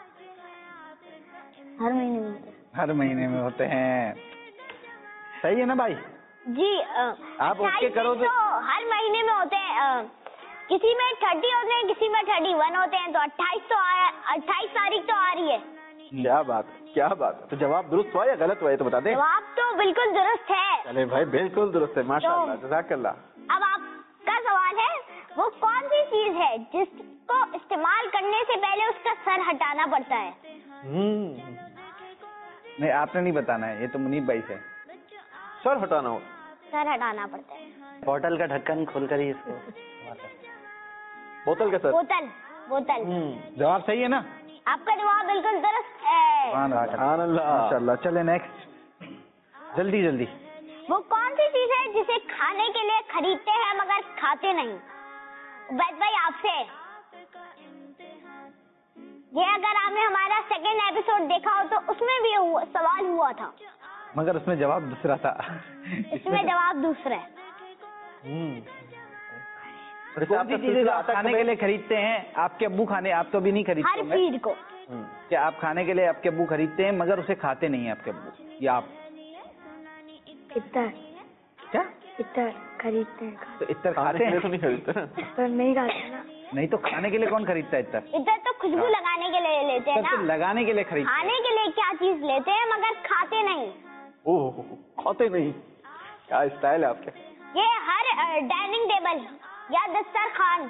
हर महीने में। हर महीने में होते हैं। सही है ना भाई? जी। आप ओके करो तो हर महीने में होते हैं, किसी में 30 होते हैं, किसी में 31 होते हैं, तो 28 तारीख तो आ रही है। क्या बात है, क्या बात है। तो जवाब दुरुस्त हुआ या गलत हुआ ये तो बता दें। जवाब तो बिल्कुल दुरुस्त है। चले भाई, बिल्कुल दुरुस्त है, माशाल्लाह, जज़ाकल्लाह। अब आपका सवाल है, वो कौन सी चीज है जिसको इस्तेमाल करने से पहले उसका सर हटाना पड़ता है? नहीं, आपने नहीं बताना है, ये तो मुनीब भाई से। सर हटाना हो? सर हटाना पड़ता है। बॉटल का ढक्कन खोलकर ही इसको। बोतल का सर? बोतल। जवाब सही है ना? आपका जवाब बिल्कुल दुरुस्त है। सुभान अल्लाह। माशाल्लाह। चले नेक्स्ट, जल्दी जल्दी। वो कौन सी चीज है जिसे खाने के लिए खरीदते हैं मगर खाते नहीं? उबैद भाई आपसे, ये अगर आपने हमारा सेकंड एपिसोड देखा हो तो उसमें भी सवाल हुआ था, मगर उसमें जवाब दूसरा था। इसमें जवाब दूसरा है। कौन सी चीजें आप खाने के लिए खरीदते हैं, आपके अब्बू खाने, आप तो भी नहीं खरीदते हर होंगे। चीज को क्या आप खाने के लिए आपके अब्बू खरीदते हैं मगर उसे खाते नहीं है आपके अब्बू या आप? इतर क्या इतर खरीदते हैं, तो इतर खाने खाते के लिए हैं? तो नहीं खरीदते ना। पर नहीं खाते ना। नहीं तो खाने के लिए कौन खरीदता है इतर? इधर तो खुशबू लगाने के लिए लेते हैं इतर तो ना। लगाने के लिए खरीदते हैं। खाने के लिए क्या चीज लेते हैं मगर खाते नहीं? ओह, खाते नहीं, क्या स्टाइल है आपके। ये हर डाइनिंग टेबल या दस्तरखान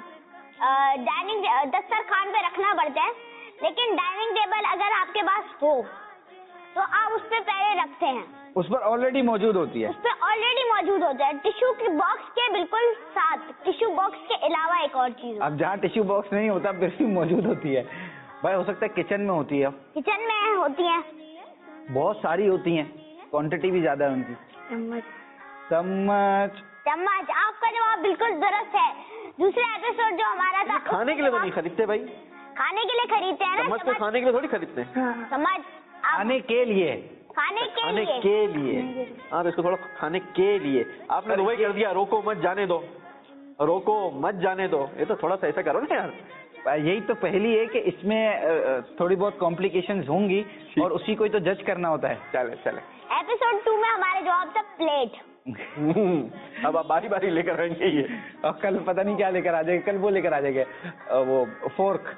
पे रखना पड़ता है, लेकिन डाइनिंग टेबल अगर आपके पास हो तो आप उस पे पहले रखते हैं, उस पर ऑलरेडी मौजूद होती है। उस पे ऑलरेडी मौजूद होता है। टिश्यू के बॉक्स के बिल्कुल साथ, टिश्यू बॉक्स के अलावा एक और चीज अब जहाँ टिश्यू बॉक्स नहीं होता फिर भी मौजूद होती है भाई, हो सकता है किचन में होती है, किचन में होती है। बहुत सारी होती हैं, क्वांटिटी भी ज्यादा है उनकी। चम्मच। चम्मच। चम्मच। आपका जवाब बिल्कुल दुरुस्त है। दूसरा एपिसोड जो हमारा था, खाने के लिए तो नहीं खरीदते भाई, खाने के लिए खरीदते हैं ना। चम्मच को खाने के लिए थोड़ी खरीदते हैं। हाँ। चम्मच खाने के लिए। खाने खाने के के लिए। लिए, हाँ तो इसको थोड़ा खाने के लिए आपने तो वही कर दिया, रोको मत जाने दो, रोको मत जाने दो, ये तो थोड़ा सा ऐसा करो ना यार। यही तो पहली है कि इसमें थोड़ी बहुत कॉम्प्लिकेशंस होंगी और उसी को ही तो जज करना होता है। चले चले। एपिसोड 2 में हमारे जवाब था प्लेट। अब आप बारी बारी लेकर आएंगे ये, और कल पता नहीं क्या लेकर आ जाएंगे, कल वो लेकर आ जाएंगे वो फोर्क।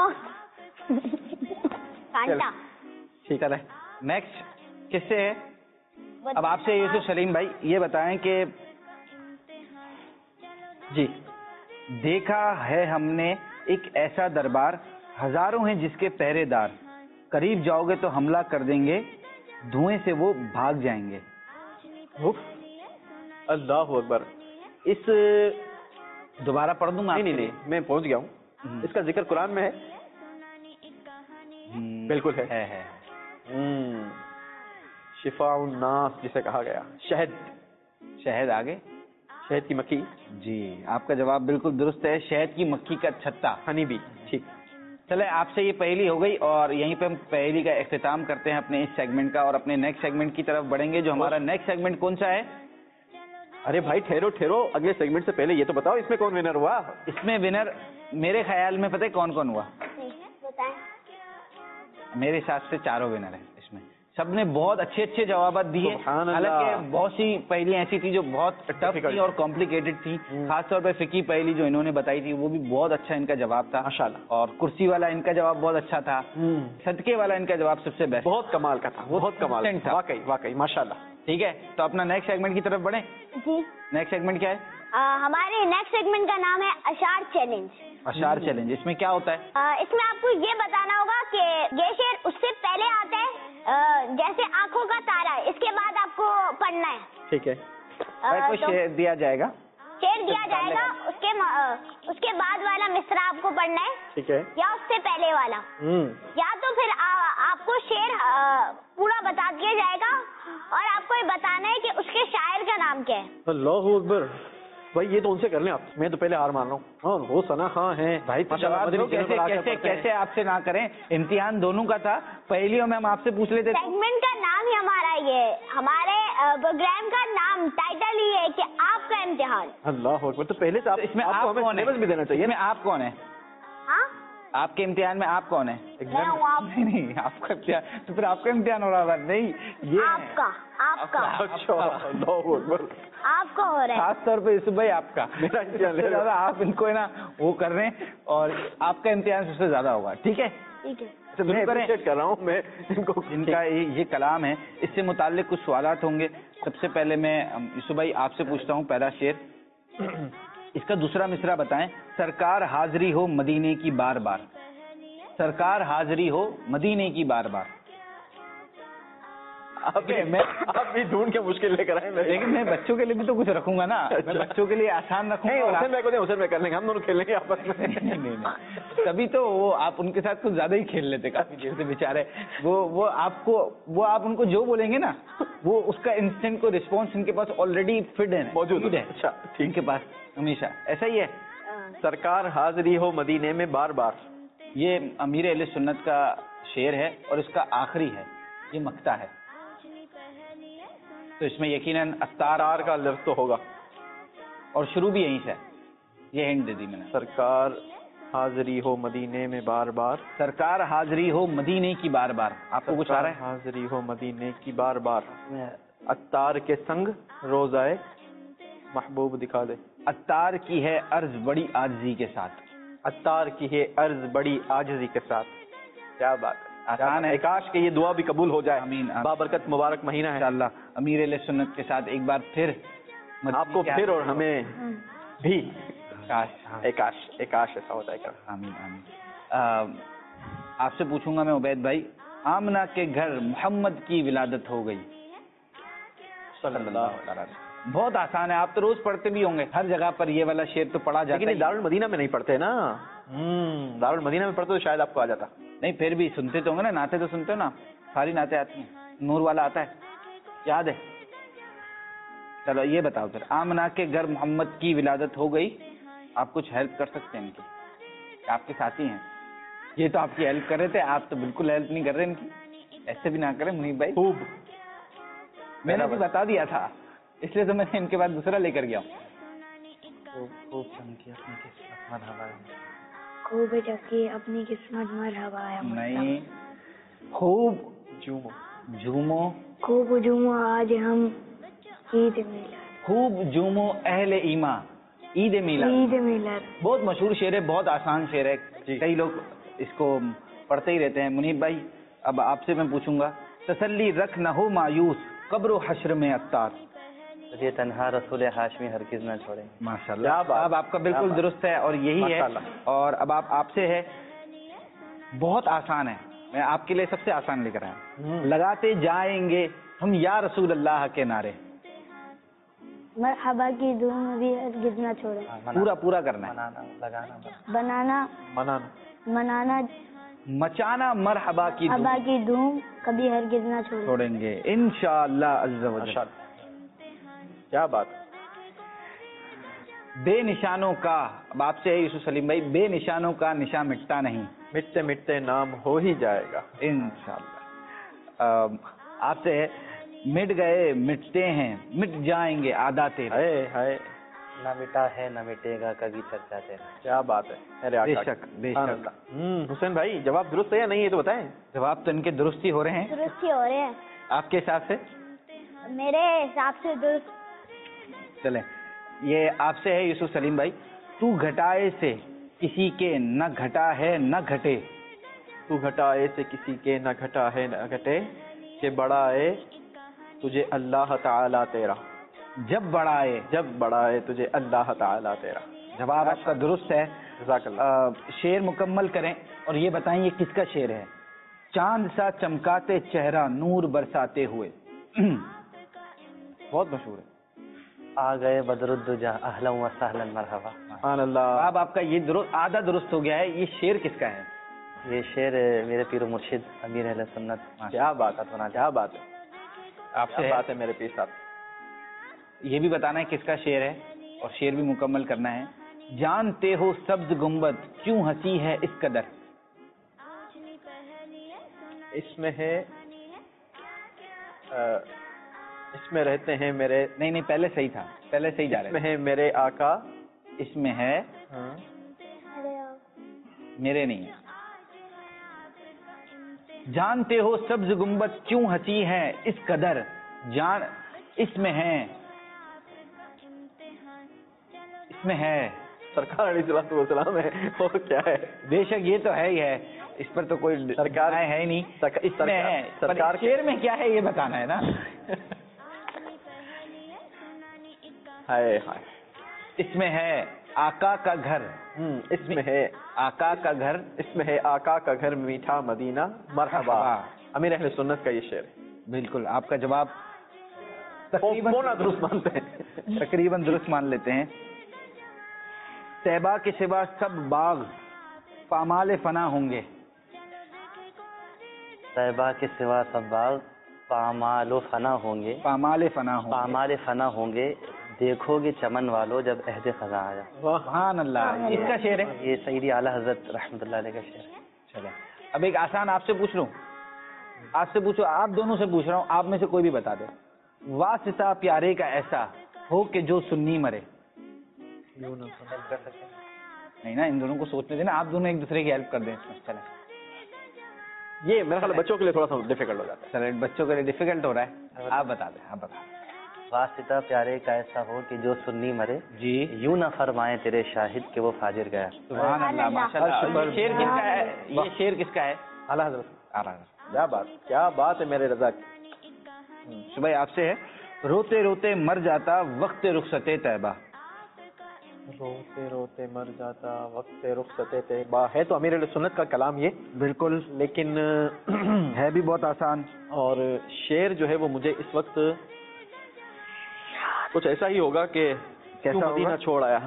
कांटा। ठीक है, नेक्स्ट किससे है? अब आपसे यूसुफ सलीम भाई ये बताएं कि जी, देखा है हमने एक ऐसा दरबार, हजारों हैं जिसके पहरेदार, करीब जाओगे तो हमला कर देंगे, धुएं से वो भाग जाएंगे। अल्लाह अकबर। इस दोबारा पढ़ दूं मैं? नहीं, मैं पहुंच गया हूँ। इसका जिक्र कुरान में है? बिल्कुल है। शिफाउन नास जिसे कहा गया, शहद आगे, शहद की मक्खी। जी, आपका जवाब बिल्कुल दुरुस्त है, शहद की मक्खी का छत्ता, हनी बी। ठीक, चले आपसे ये पहेली हो गई और यहीं पे हम पहेली का इख्तिताम करते हैं अपने इस सेगमेंट का और अपने नेक्स्ट सेगमेंट की तरफ बढ़ेंगे। जो हमारा नेक्स्ट सेगमेंट कौन सा है? अरे भाई ठहरो, अगले सेगमेंट से पहले ये तो बताओ इसमें कौन विनर हुआ? इसमें विनर मेरे ख्याल में पता है कौन कौन हुआ? बताएं। मेरे हिसाब से चारों विनर है इसमें, सबने बहुत अच्छे अच्छे जवाब दिए। सुभान अल्लाह। हालांकि बहुत सी पहेलियां ऐसी थी जो बहुत टफ थी और कॉम्प्लिकेटेड थी, खासतौर पे फिकी पहेली जो इन्होंने बताई थी वो भी बहुत अच्छा इनका जवाब था माशाल्लाह। और कुर्सी वाला इनका जवाब बहुत अच्छा था, सदके वाला इनका जवाब सबसे बेस्ट, बहुत कमाल का था, बहुत कमाल था, वाकई माशाल्लाह। ठीक है, तो अपना नेक्स्ट सेगमेंट की तरफ बढ़े। जी, नेक्स्ट सेगमेंट क्या है? हमारे नेक्स्ट सेगमेंट का नाम है अशार चैलेंज। अशार चैलेंज, इसमें क्या होता है? इसमें आपको ये बताना होगा कि ये शेर उससे पहले आता है, जैसे आंखों का तारा, इसके बाद आपको पढ़ना है। ठीक है, कोई तो शेर दिया जाएगा, शेर दिया जाएगा, उसके बाद वाला मिसरा आपको पढ़ना है, ठीक है, या उससे पहले वाला, या तो फिर आपको शेर पूरा बता दिया जाएगा और आपको ये बताना है कि उसके शायर का नाम क्या है। अल्लाह अकबर। भाई ये तो उनसे कर लें आप, मैं तो पहले हार मान रहा हूँ। हाँ वो सना हाँ है भाई तो जवाब दो, कैसे आपसे ना करें, इम्तिहान दोनों का था, पहेलियों में हम आपसे पूछ लेते। सेगमेंट का नाम ही हमारा ये, हमारे प्रोग्राम का नाम टाइटल ही है कि आपका इम्तिहान। अल्लाह अकबर। तो पहले से आप इसमें आप कौन है? भी देना चाहिए। इसमें आप कौन है? हाँ, आपके इम्तिहान में आप कौन है? मैं हूँ आप। नहीं, आपका इम्तिहान तो फिर आपका इम्तिहान हो रहा है। नहीं, ये आपका अच्छा, अल्लाह अकबर। आपको हो रहा है। खास तौर पे यूसुफ भाई आपका, मेरा इम्तिहान ले सबसे रहे हो। ज्यादा आप इनको है ना वो कर रहे हैं और आपका इम्तिहान सबसे ज्यादा होगा। ठीक है, ठीक है, तो मैं करें। appreciate कर रहा हूँ मैं इनको, इनका ये कलाम है, इससे मुताल्लिक कुछ सवालात होंगे। सबसे पहले मैं यूसुफ भाई आपसे पूछता हूँ पहला शेर, इसका दूसरा मिसरा बताएं। सरकार हाजिरी हो मदीने की बार बार, सरकार हाजिरी हो मदीने की बार बार। آپ بھی ڈھونڈ کے مشکل لے کر آئے. لیکن میں بچوں کے لیے بھی تو کچھ رکھوں گا نا, میں بچوں کے لیے آسان رکھوں گا. حسین بھائی کر لیں گے, ہم دونوں کھیل لیں گے آپس میں. نہیں, تبھی تو وہ آپ ان کے ساتھ کچھ زیادہ ہی کھیل لیتے کافی دیر سے بیچارے. وہ آپ ان کو جو بولیں گے نا, وہ اس کا انسٹنٹ کو رسپانس ان کے پاس آلریڈی فٹ ہے, موجود ہے. اچھا, ان کے پاس ہمیشہ ایسا ہی ہے. سرکار حاضری ہو مدینے میں بار بار, یہ امیر اہل سنت کا شعر ہے اور اس کا آخری ہے, یہ مقطع ہے, تو اس میں یقیناً اتار کا لفظ تو ہوگا اور شروع بھی یہیں سے. یہ ہنٹ دے دی میں نے. سرکار حاضری ہو مدینے میں بار بار, سرکار حاضری ہو مدینے کی بار بار. آپ کو کچھ آ رہا ہے؟ حاضری ہو مدینے کی بار بار, اتار کے سنگ روزائے محبوب دکھا دے. اتار کی ہے عرض بڑی عاجزی کے ساتھ, اتار کی ہے عرض بڑی عاجزی کے ساتھ. کیا بات ہے, آسان ہے. کاش کہ یہ دعا بھی قبول ہو جائے. آمین. بابرکت مبارک مہینہ ہے انشاءاللہ. امیر اہل سنت کے ساتھ ایک بار پھر آپ کو پھر اور ہمیں بھی کاش ایسا ہوتا ہے. آمین آمین. آپ سے پوچھوں گا میں عبید بھائی, آمنہ کے گھر محمد کی ولادت ہو گئی صلی اللہ علیہ وسلم. بہت آسان ہے, آپ تو روز پڑھتے بھی ہوں گے, ہر جگہ پر یہ والا شعر تو پڑھا جاتا ہے. لیکن دارالمدینہ میں نہیں پڑھتے نا. دارالمدینہ میں پڑھتے تو شاید آپ کو آ جاتا. نہیں, پھر بھی سنتے تو ہوں گے نا, نعتیں تو سنتے ہو نا, ساری نعتیں آتی ہیں. نور والا آتا ہے, یاد ہے؟ چلو یہ بتاؤ پھر, آمنہ کے گھر محمد کی ولادت ہو گئی. آپ کچھ ہیلپ کر سکتے ہیں ان کی, آپ کے ساتھی ہیں, یہ تو آپ کی ہیلپ کر رہے تھے, آپ تو بالکل ہیلپ نہیں کر رہے ان کی. ایسے بھی نہ کریں منیب بھائی, خوب میں نے بھی بتا دیا تھا, اس لیے تو میں نے ان کے بعد دوسرا لے کر گیا ہوں. خوب چمکی اپنی قسمت مرحبا, خوب چمکی اپنی قسمت مرحبا. نہیں, خوب جھومو خوب جھومو آج ہم عید میلاد. خوب جھومو اہل ایمان عید میلاد. بہت مشہور شعر ہے, بہت آسان شعر ہے, کئی لوگ اس کو پڑھتے ہی رہتے ہیں. منیب بھائی اب آپ سے میں پوچھوں گا, تسلی رکھ نہ ہو مایوس قبر و حشر میں اتار. یہ تنہا رسول ہاشمی ہرگز نہ چھوڑیں. ماشاءاللہ, اب آپ کا بالکل درست ہے اور یہی ہے. اور اب آپ سے ہے, بہت آسان ہے, میں آپ کے لیے سب سے آسان لے کر آیا. لگاتے جائیں گے ہم یا رسول اللہ کے نعرے, مرحبا کی دھوم بھی ہرگز نہ چھوڑے. پورا کرنا ہے. بنانا منانا مچانا مرحبا کی دھوم کبھی ہرگز نہ چھوڑیں گے انشاءاللہ عز و جل. کیا بات. بے نشانوں کا, اب آپ سے ہے یوسف سلیم بھائی, بے نشانوں کا نشان مٹتا نہیں, مٹتے مٹتے نام ہو ہی جائے گا انشاءاللہ. آپ سے ہے, مٹ گئے مٹتے ہیں مٹ جائیں گے عادات تیرے. نہ مٹا ہے نہ مٹے گا کبھی چرچا تیرا. کیا بات ہے. بے شک. حسین بھائی جواب درست ہے یا نہیں یہ تو بتائیں. جواب تو ان کے درست ہی ہو رہے ہیں. درست ہی ہو رہے ہیں. آپ کے حساب سے؟ میرے حساب سے درست. چلیں, یہ آپ سے ہے یوسف سلیم بھائی, تو گھٹائے سے کسی کے نہ گھٹا ہے نہ گھٹے. تو گھٹائے سے کسی کے نہ گھٹا ہے نہ گھٹے, کہ بڑھائے تجھے اللہ تعالیٰ تیرا. جب بڑھائے تجھے اللہ تعالیٰ تیرا. جواب آپ کا درست ہے. جزاک اللہ. شعر مکمل کریں اور یہ بتائیں یہ کس کا شعر ہے. چاند سا چمکاتے چہرہ نور برساتے ہوئے, بہت مشہور ہے. آ گئے بدر الدجا اہلا و سہلا مرحبا. سبحان اللہ. اب آپ کا یہ درست آدھا درست ہو گیا ہے. یہ شعر کس کا ہے؟ یہ شعر میرے پیر و مرشد امیر اہل سنت. کیا بات ہے, کیا بات ہے. آپ سے بات ہے میرے پیر صاحب. یہ بھی بتانا ہے کس کا شعر ہے اور شعر بھی مکمل کرنا ہے. جانتے ہو سبز گنبد کیوں ہنسی ہے اس قدر. اس میں ہے, اس میں رہتے ہیں میرے. نہیں پہلے صحیح تھا, پہلے صحیح جا رہے. اس میں ہے میرے آقا, اس میں ہے میرے نہیں. جانتے ہو سبز گنبد کیوں ہنسی ہے اس قدر, جان اس میں ہے سرکار علیہ السلام ہے. اور کیا ہے؟ بے شک یہ تو ہے ہی ہے, اس پر تو کوئی سرکار ہے ہی نہیں. اس میں ہے, سرکار شعر میں کیا ہے یہ بتانا ہے نا. اس میں ہے آقا کا گھر, اس میں ہے آقا کا گھر, اس میں ہے آقا کا گھر میٹھا مدینہ مرحبا. امیر اہل سنت کا یہ شعر ہے. بالکل آپ کا جواب پونا درست مانتے ہیں. تقریباً درست مان لیتے ہیں. طیبہ کے سوا سب باغ پامال فنا ہوں گے. طیبہ کے سوا سب باغ پامال و فنا ہوں گے. پامال فنا ہوں گے. پامال فنا ہوں گے. دیکھو گے چمن والو جب عہد خزاں آیا. سبحان اللہ. اس کا شعر ہے. یہ سیدی اعلیٰ حضرت رحمۃ اللہ علیہ کا شعر ہے. چلیں اب ایک آسان آپ سے پوچھ لوں. آپ سے پوچھو, آپ دونوں سے پوچھ رہا ہوں, آپ میں سے کوئی بھی بتا دے. واسطہ پیارے کا ایسا ہو کہ جو سنی مرے. نہیں نا, ان دونوں کو سوچنے دینا, آپ دونوں ایک دوسرے کی ہیلپ کر دیں اس میں. چلیں یہ میرا خیال بچوں کے لیے تھوڑا سا ڈیفیکلٹ ہو جاتا ہے. چلیں بچوں کے لیے ڈیفیکلٹ ہو رہا ہے, آپ بتا دیں. آپ بتا دیں. واسطہ پیارے کا ایسا ہو کہ جو سنی مرے. جی یوں نہ فرمائے تیرے شاہد کہ وہ فاجر گیا. سبحان اللہ, ماشاءاللہ. یہ شعر کس کا ہے؟ یہ شعر کس کا ہے؟ اعلیٰ حضرت. اعلیٰ حضرت. کیا بات ہے میرے رضا کی. صبح آپ سے ہے. روتے روتے مر جاتا وقت رخصت طیبہ. روتے روتے مر جاتا وقت رخصت طیبہ. ہے تو امیر اہل سنت کا کلام یہ, بالکل, لیکن ہے بھی بہت آسان. اور شعر جو ہے وہ مجھے اس وقت کچھ ایسا ہی ہوگا کہ کیسا ہوگا؟ مدینہ چھوڑ آیا.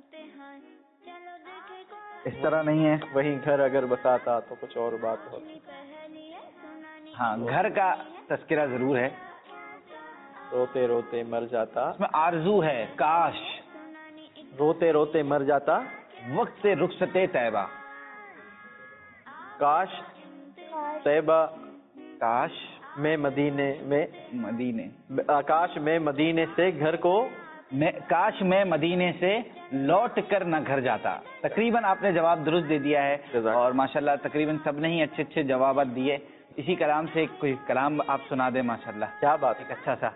اس طرح نہیں ہے. وہیں گھر اگر بساتا تو کچھ اور بات ہوتی. ہاں, گھر کا تذکرہ ضرور ہے. روتے روتے مر جاتا, اس میں آرزو ہے کاش. روتے روتے مر جاتا وقت رخصت طیبہ. کاش طیبہ کاش میں مدینے میں کاش میں مدینے سے گھر کو کاش میں مدینے سے لوٹ کر نہ گھر جاتا. تقریباً آپ نے جواب درست دے دیا ہے, اور ماشاءاللہ تقریباً سب نے ہی اچھے اچھے جوابات دیے. اسی کلام سے کوئی کلام آپ سنا دیں. ماشاءاللہ کیا بات, ایک اچھا سا.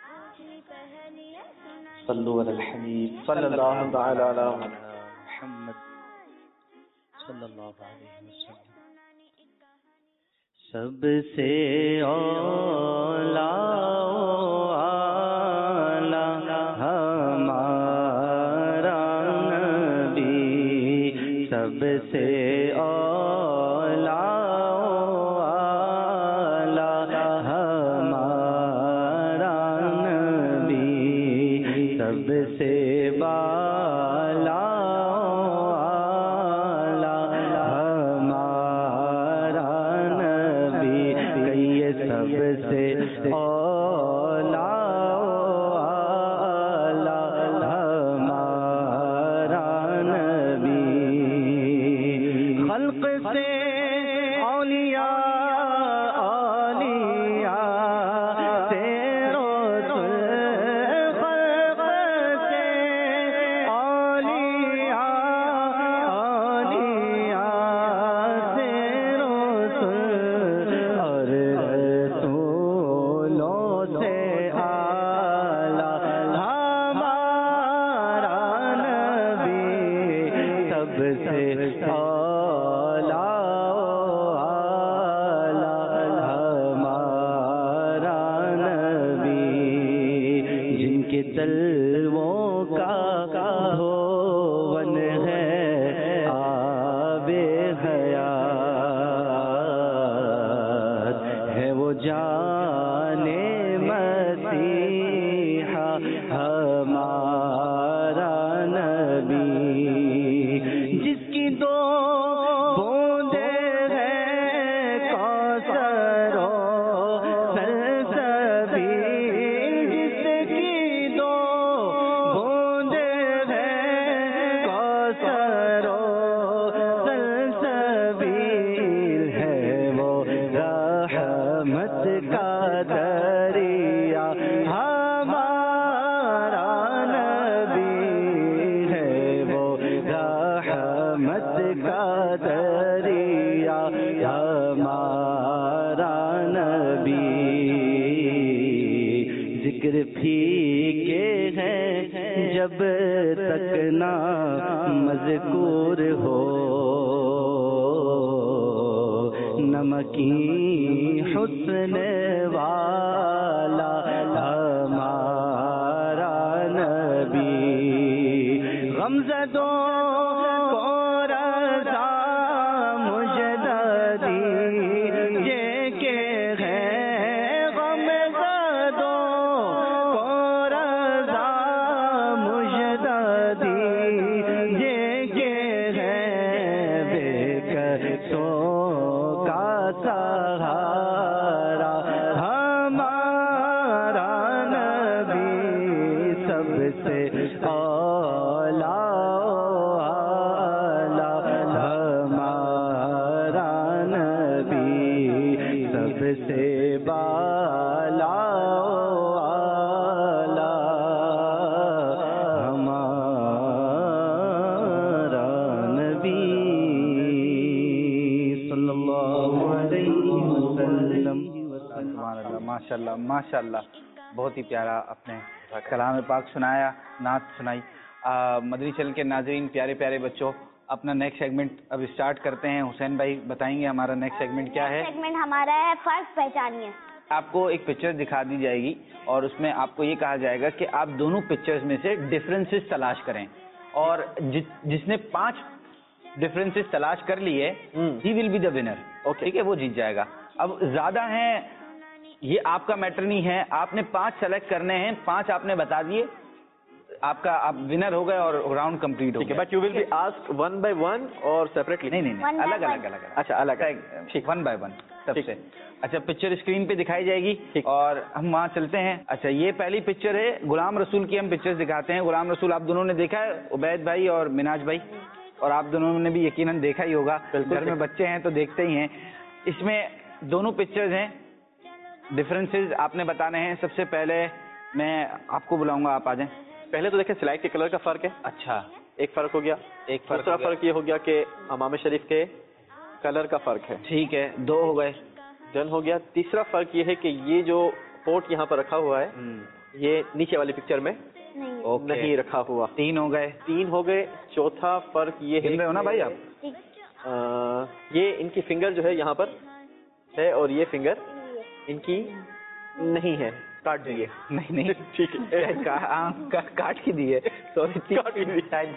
صلو علی الحبیب صلی اللہ تعالی علی محمد صلی اللہ علیہ وسلم. سب سے اولا ہمارا نبی, سب سے اولا ہمارا نبی, سب سے بالا سب سے اولا ہمارا نبی, خلق سے اولیاء اولیاء سے رسول, خلق سے اولیاء اولیاء سے رسول, اور تلووں کا بھون ہے آب حیات, ہے وہ جانے مسیحا ہمارا نبی, جس کی دو بوندے ہیں کوثر و سلسبیل, ذکر پھیکے ہیں جب تک نہ مذکور ہو, نمکی حسن والا ہمارا نبی, غمزدوں کو رضا مجددی یہ کہ ہے غم वसल्लम। सुभान अल्लाह, माशाल्लाह माशाल्लाह, बहुत ही प्यारा अपने कलाम पाक सुनाया, नात सुनाई। मदनी चैनल के नाज़रीन, प्यारे प्यारे बच्चों, अपना नेक्स्ट सेगमेंट अब स्टार्ट करते हैं। हुसैन भाई बताएंगे हमारा नेक्स्ट सेगमेंट क्या है? सेगमेंट हमारा है फर्क पहचानिए। आपको एक पिक्चर दिखा दी जाएगी और उसमें आपको ये कहा जाएगा कि आप दोनों पिक्चर्स में से डिफरेंसेस तलाश करें, और जिसने 5 डिफरेंसेस तलाश कर लिए ही will be the winner. Okay, ठीक है, वो जीत जाएगा। अब ज्यादा हैं, ये आपका मैटर नहीं है, आपने 5 सेलेक्ट करने हैं, 5 आपने बता दिए, आपका आप विनर हो गए और राउंड कंप्लीट हो गया। But you will be asked 1 by 1 और सेपरेटली? नहीं, अलग अलग। अच्छा, अलग, ठीक, 1 by 1 सबसे। अच्छा, पिक्चर स्क्रीन पे दिखाई जाएगी और हम वहाँ चलते हैं। अच्छा, ये पहली पिक्चर है, गुलाम रसूल की हम पिक्चर्स दिखाते हैं। गुलाम रसूल आप दोनों ने देखा है, उबैद भाई और मिनाज भाई, और आप दोनों ने भी यकीनन देखा ही होगा, घर में बच्चे हैं तो देखते ही हैं। इसमें दोनों पिक्चर्स हैं, डिफरेंसेस आपने बताने हैं। सबसे पहले मैं आपको बुलाऊंगा, आप आ जाएं। पहले तो देखें स्लाइड के कलर का फर्क है। अच्छा, एक फर्क हो गया। एक फर्क दूसरा फर्क ये हो गया कि अमाम शरीफ के कलर का फर्क है। ठीक है, 2 हो गए, डन हो गया। तीसरा फर्क ये है कि ये जो पोर्ट यहाँ पर रखा हुआ है ये नीचे वाली पिक्चर में नहीं रखा हुआ। 3 हो गए। 3 हो गए। चौथा फर्क ये है, हो ना भाई आप, ये इनकी फिंगर जो है यहाँ पर है और ये फिंगर इनकी नहीं है, काट दिए। नहीं ठीक है, काट की दी है, सॉरी, काट की दी।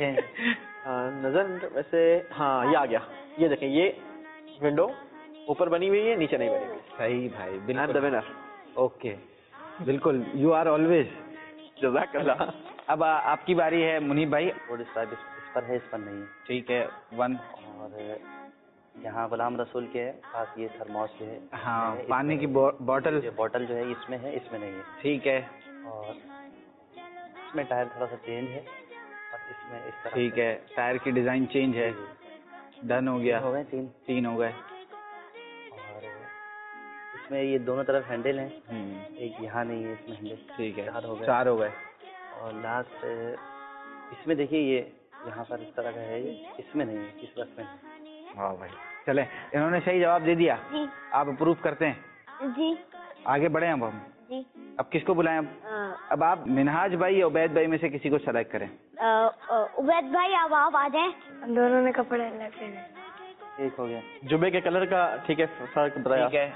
नजर वैसे हाँ, ये आ गया। ये देखें, ये विंडो ऊपर बनी हुई है, नीचे नहीं बनी हुई। सही भाई, I am the winner. Okay, बिल्कुल, यू आर ऑलवेज। जज़ाकल्लाह। अब आपकी बारी है मुनीब भाई। और इस पर है, इस पर नहीं है। ठीक है, 1। और यहाँ गुलाम रसूल के पास ये थर्मोस जो है, हाँ, पानी की बॉटल, ये बॉटल जो है इसमें है, इसमें नहीं है। ठीक है। और इसमें टायर थोड़ा सा चेंज है और इसमें इस तरह। ठीक है, टायर की डिजाइन चेंज है। डन हो गया। हो गए 3 हो गए। और इसमें ये दोनों तरफ हैंडल हैं, एक यहाँ नहीं है इसमें हैंडल। ठीक है, 4 हो गए। और लास्ट इसमें देखिए, ये यहाँ पर इस तरह का है, ये इसमें नहीं है, इस बस में नहीं। वाह भाई, चले, इन्होंने सही जवाब दे दिया जी। आप अप्रूव करते हैं? जी आगे बढ़े अब हम। जी। अब किसको बुलाएं? अब आप मिनहाज भाई या उबैद भाई में से किसी को सेलेक्ट करें। उबैद भाई अब आप आ जाएं। दोनों ने कपड़े अलग पहने। 1 हो गया। जुबे के कलर का ठीक है, फर्क बताया। ठीक है,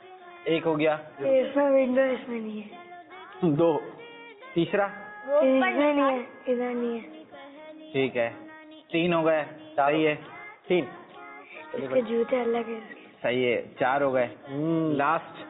1 हो गया। इसमें विंडो, इसमें नहीं है। 2। तीसरा? इसमें नहीं है, इधर नहीं है। ठीक है, 3 हो गए। सही है। 3। इसके जूते अलग है। सही है। 4 हो गए। लास्ट?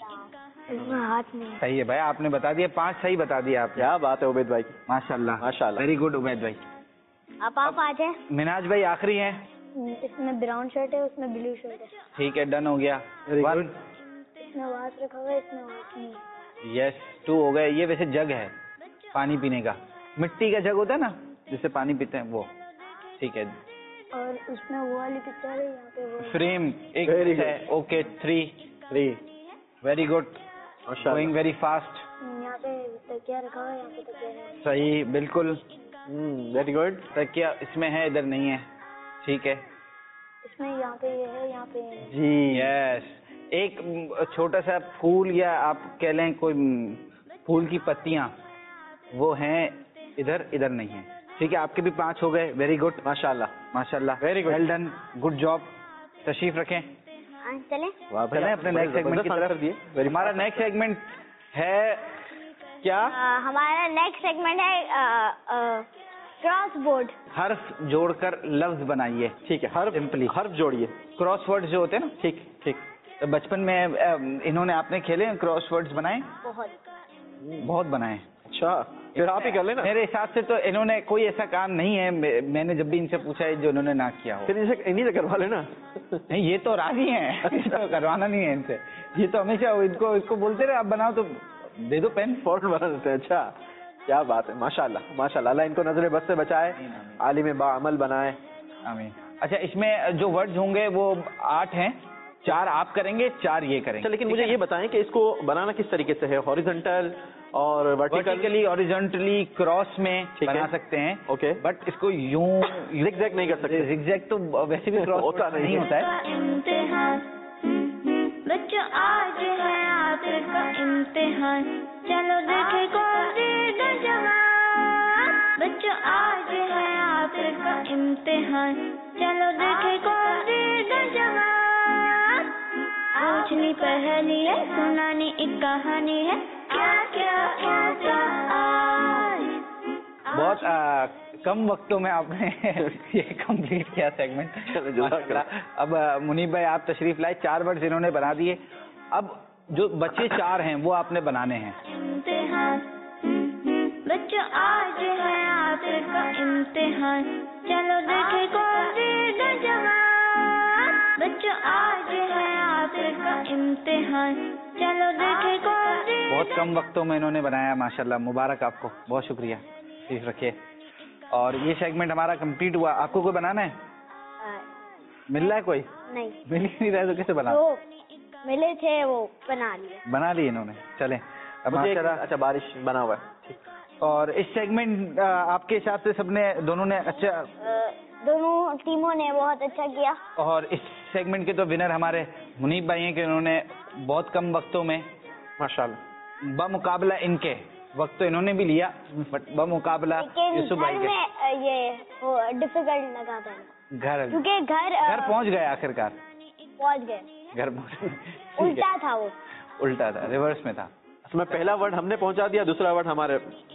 इसमें हाथ नहीं है। सही है भाई, आपने बता दिया, 5 सही बता दिया आपने। क्या बात है उबैद भाई, माशाल्लाह माशाल्लाह। वेरी गुड उबैद भाई। अब आप आ जाएं। मिनाज भाई आखिरी हैं। इसमें ब्राउन शर्ट है, उसमें ब्लू शर्ट है। ठीक है, डन हो गया। 1। इसमें वास रखा हुआ है, इसमें वास नहीं। यस, 2 हो गए। ये वैसे जग है पानी पीने का, मिट्टी का जग होता है ना जिससे पानी पीते हैं, वो। ठीक है। और उसमें वो वाली पिक्चर है, यहाँ पे वो फ्रेम एक है। Okay, 3। Very good, going very fast. यहाँ पे तकिया रखा हुआ है, यहाँ पे तकिया है। सही, बिल्कुल वेरी गुड। तकिया इसमें है, इधर नहीं है। ठीक है। इसमें यहाँ पे ये है, यहाँ पे ये है। जी यस। एक छोटा सा फूल या आप कह लें कोई फूल की पत्तियां, वो हैं इधर, इधर नहीं है। ठीक है, आपके भी 5 हो गए। वेरी गुड, माशाल्लाह माशाल्लाह, very good, well done, good job. तशरीफ रखें। चलें। चलें अपने नेक्स्ट सेगमेंट की तरफ। हमारा नेक्स्ट सेगमेंट है क्या? हमारा नेक्स्ट सेगमेंट है क्रॉस बोर्ड। हर्फ जोड़कर लफ्ज बनाइए। ठीक है, हर्फ सिंपली हर्फ जोड़िए। क्रॉस वर्ड्स जो होते हैं ना। ठीक ठीक। तो बचपन में इन्होंने आपने खेले क्रॉस वर्ड्स बनाए? बहुत बनाए। अच्छा, फिर आप ही कर लेना। मेरे हिसाब से तो इन्होंने कोई ऐसा काम नहीं है, मैंने जब भी इनसे पूछा है जो इन्होंने ना किया हो। फिर इन्हीं से करवा लेना। नहीं, ये तो राजी हैं, तो करवाना नहीं है इनसे। ये तो हमेशा इसको बोलते रहे, आप बनाओ तो दे दो पेन, फौरन बना देते हैं। अच्छा, क्या बात है, माशाल्लाह माशाल्लाह। अल्लाह इनको नजर बद से बचाए, आलिम बाअमल बनाए। आमीन। अच्छा, इसमें जो वर्ड्स होंगे वो 8 हैं, 4 आप करेंगे, 4 ये करेंगे। अच्छा, लेकिन मुझे ये बताएं कि इसको बनाना किस तरीके से है? हॉरिजॉन्टल और वर्टिकली, हॉरिजॉन्टली, क्रॉस में बना सकते हैं। ओके, बट इसको यूं जिगजैग नहीं कर सकते। जिगजैग तो वैसे भी क्रॉस होता नहीं होता है। बच्चों آج ہے آخر کا امتحان چلو دیکھے کووڈ جوان بچوں آج ہے آخر کا امتحان چلو دیکھے کووڈ جوان پوچھنی پہلی ہے سنانی ایک کہانی ہے کیا کیا کیا آج بہت کم وقتوں میں آپ نے یہ کمپلیٹ کیا سیگمنٹ. اب منیب بھائی آپ تشریف لائے, 4 ورڈز انہوں نے بنا دیے. اب جو بچے 4 ہیں وہ آپ نے بنانے ہیں. امتحان بچوں آج ہے آخر کا امتحان چلو دیکھے کووڈ جوان بچوں آج ہے آخر کا امتحان چلو دیکھے کووڈ. بہت کم وقتوں میں انہوں نے بنایا, ماشاءاللہ, مبارک آپ کو, بہت شکریہ. تشریف رکھیے. اور یہ سیگمنٹ ہمارا کمپلیٹ ہوا. آپ کو کوئی بنانا ہے؟ مل رہا ہے کوئی؟ نہیں مل ہی نہیں رہا تو کیسے بنا؟ وہ ملے تھے وہ بنا لیے انہوں نے. چلیں اب اچھا بارش بنا ہوا ہے. اور اس سیگمنٹ آپ کے حساب سے سب نے, دونوں نے اچھا, دونوں ٹیموں نے بہت اچھا کیا. اور اس سیگمنٹ کے تو ونر ہمارے منیب بھائی ہیں کہ انہوں نے بہت کم وقتوں میں ماشاءاللہ بمقابلہ ان کے وقت تو انہوں نے بھی لیا, بٹ بمقابلہ یوسف بھائی کے یہ ڈیفیکلٹ لگا تھا کیونکہ گھر پہنچ گئے, آخرکار پہنچ گئے. گھر پہنچ الٹا تھا, وہ الٹا تھا, ریورس میں تھا. اس میں پہلا ورڈ ہم نے پہنچا دیا, دوسرا ورڈ ہمارے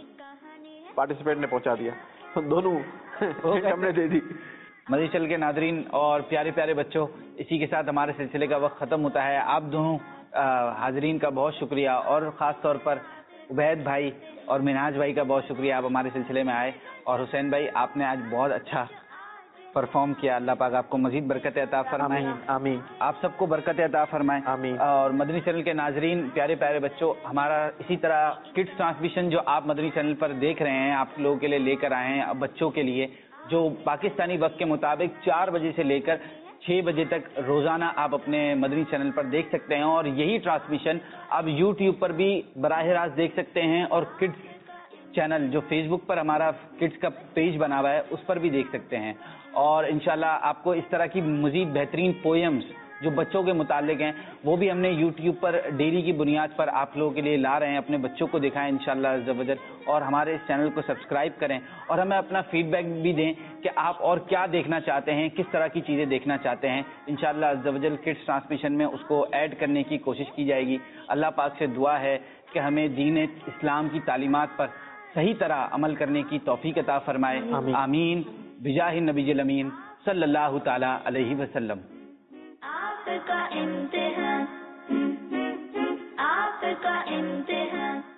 پارٹیسپیٹ نے پہنچا دیا, دونوں ہم نے دے دی. مدنی چینل کے ناظرین اور پیارے پیارے بچوں, اسی کے ساتھ ہمارے سلسلے کا وقت ختم ہوتا ہے. آپ دونوں حاضرین کا بہت شکریہ, اور خاص طور پر عبید بھائی اور منہاج بھائی کا بہت شکریہ, آپ ہمارے سلسلے میں آئے. اور حسین بھائی, آپ نے آج بہت اچھا پرفارم کیا. اللہ پاک آپ کو مزید برکت عطا فرمائے. آمین. آپ سب کو برکت عطا فرمائے. آمین. اور مدنی چینل کے ناظرین, پیارے پیارے بچوں, ہمارا اسی طرح کڈس ٹرانسمیشن جو آپ مدنی چینل پر دیکھ رہے ہیں, آپ لوگوں کے لیے لے کر آئے ہیں بچوں کے لیے, جو پاکستانی وقت کے مطابق 4 بجے سے لے کر 6 بجے تک روزانہ آپ اپنے مدنی چینل پر دیکھ سکتے ہیں. اور یہی ٹرانسمیشن آپ یوٹیوب پر بھی براہ راست دیکھ سکتے ہیں, اور کڈس چینل جو فیس بک پر ہمارا کڈس کا پیج بنا ہوا ہے اس پر بھی دیکھ سکتے ہیں. اور انشاءاللہ آپ کو اس طرح کی مزید بہترین پوئمز جو بچوں کے متعلق ہیں وہ بھی ہم نے یوٹیوب پر ڈیلی کی بنیاد پر آپ لوگوں کے لیے لا رہے ہیں. اپنے بچوں کو دکھائیں انشاءاللہ عز و جل, اور ہمارے اس چینل کو سبسکرائب کریں, اور ہمیں اپنا فیڈ بیک بھی دیں کہ آپ اور کیا دیکھنا چاہتے ہیں, کس طرح کی چیزیں دیکھنا چاہتے ہیں. انشاءاللہ عز و جل کڈس ٹرانسمیشن میں اس کو ایڈ کرنے کی کوشش کی جائے گی. اللہ پاک سے دعا ہے کہ ہمیں دین اسلام کی تعلیمات پر صحیح طرح عمل کرنے کی توفیق عطا فرمائے. آمین بجاہ النبی الامین صلی اللہ تعالی علیہ وسلم. آپ کا امتحان, آپ کا امتحان.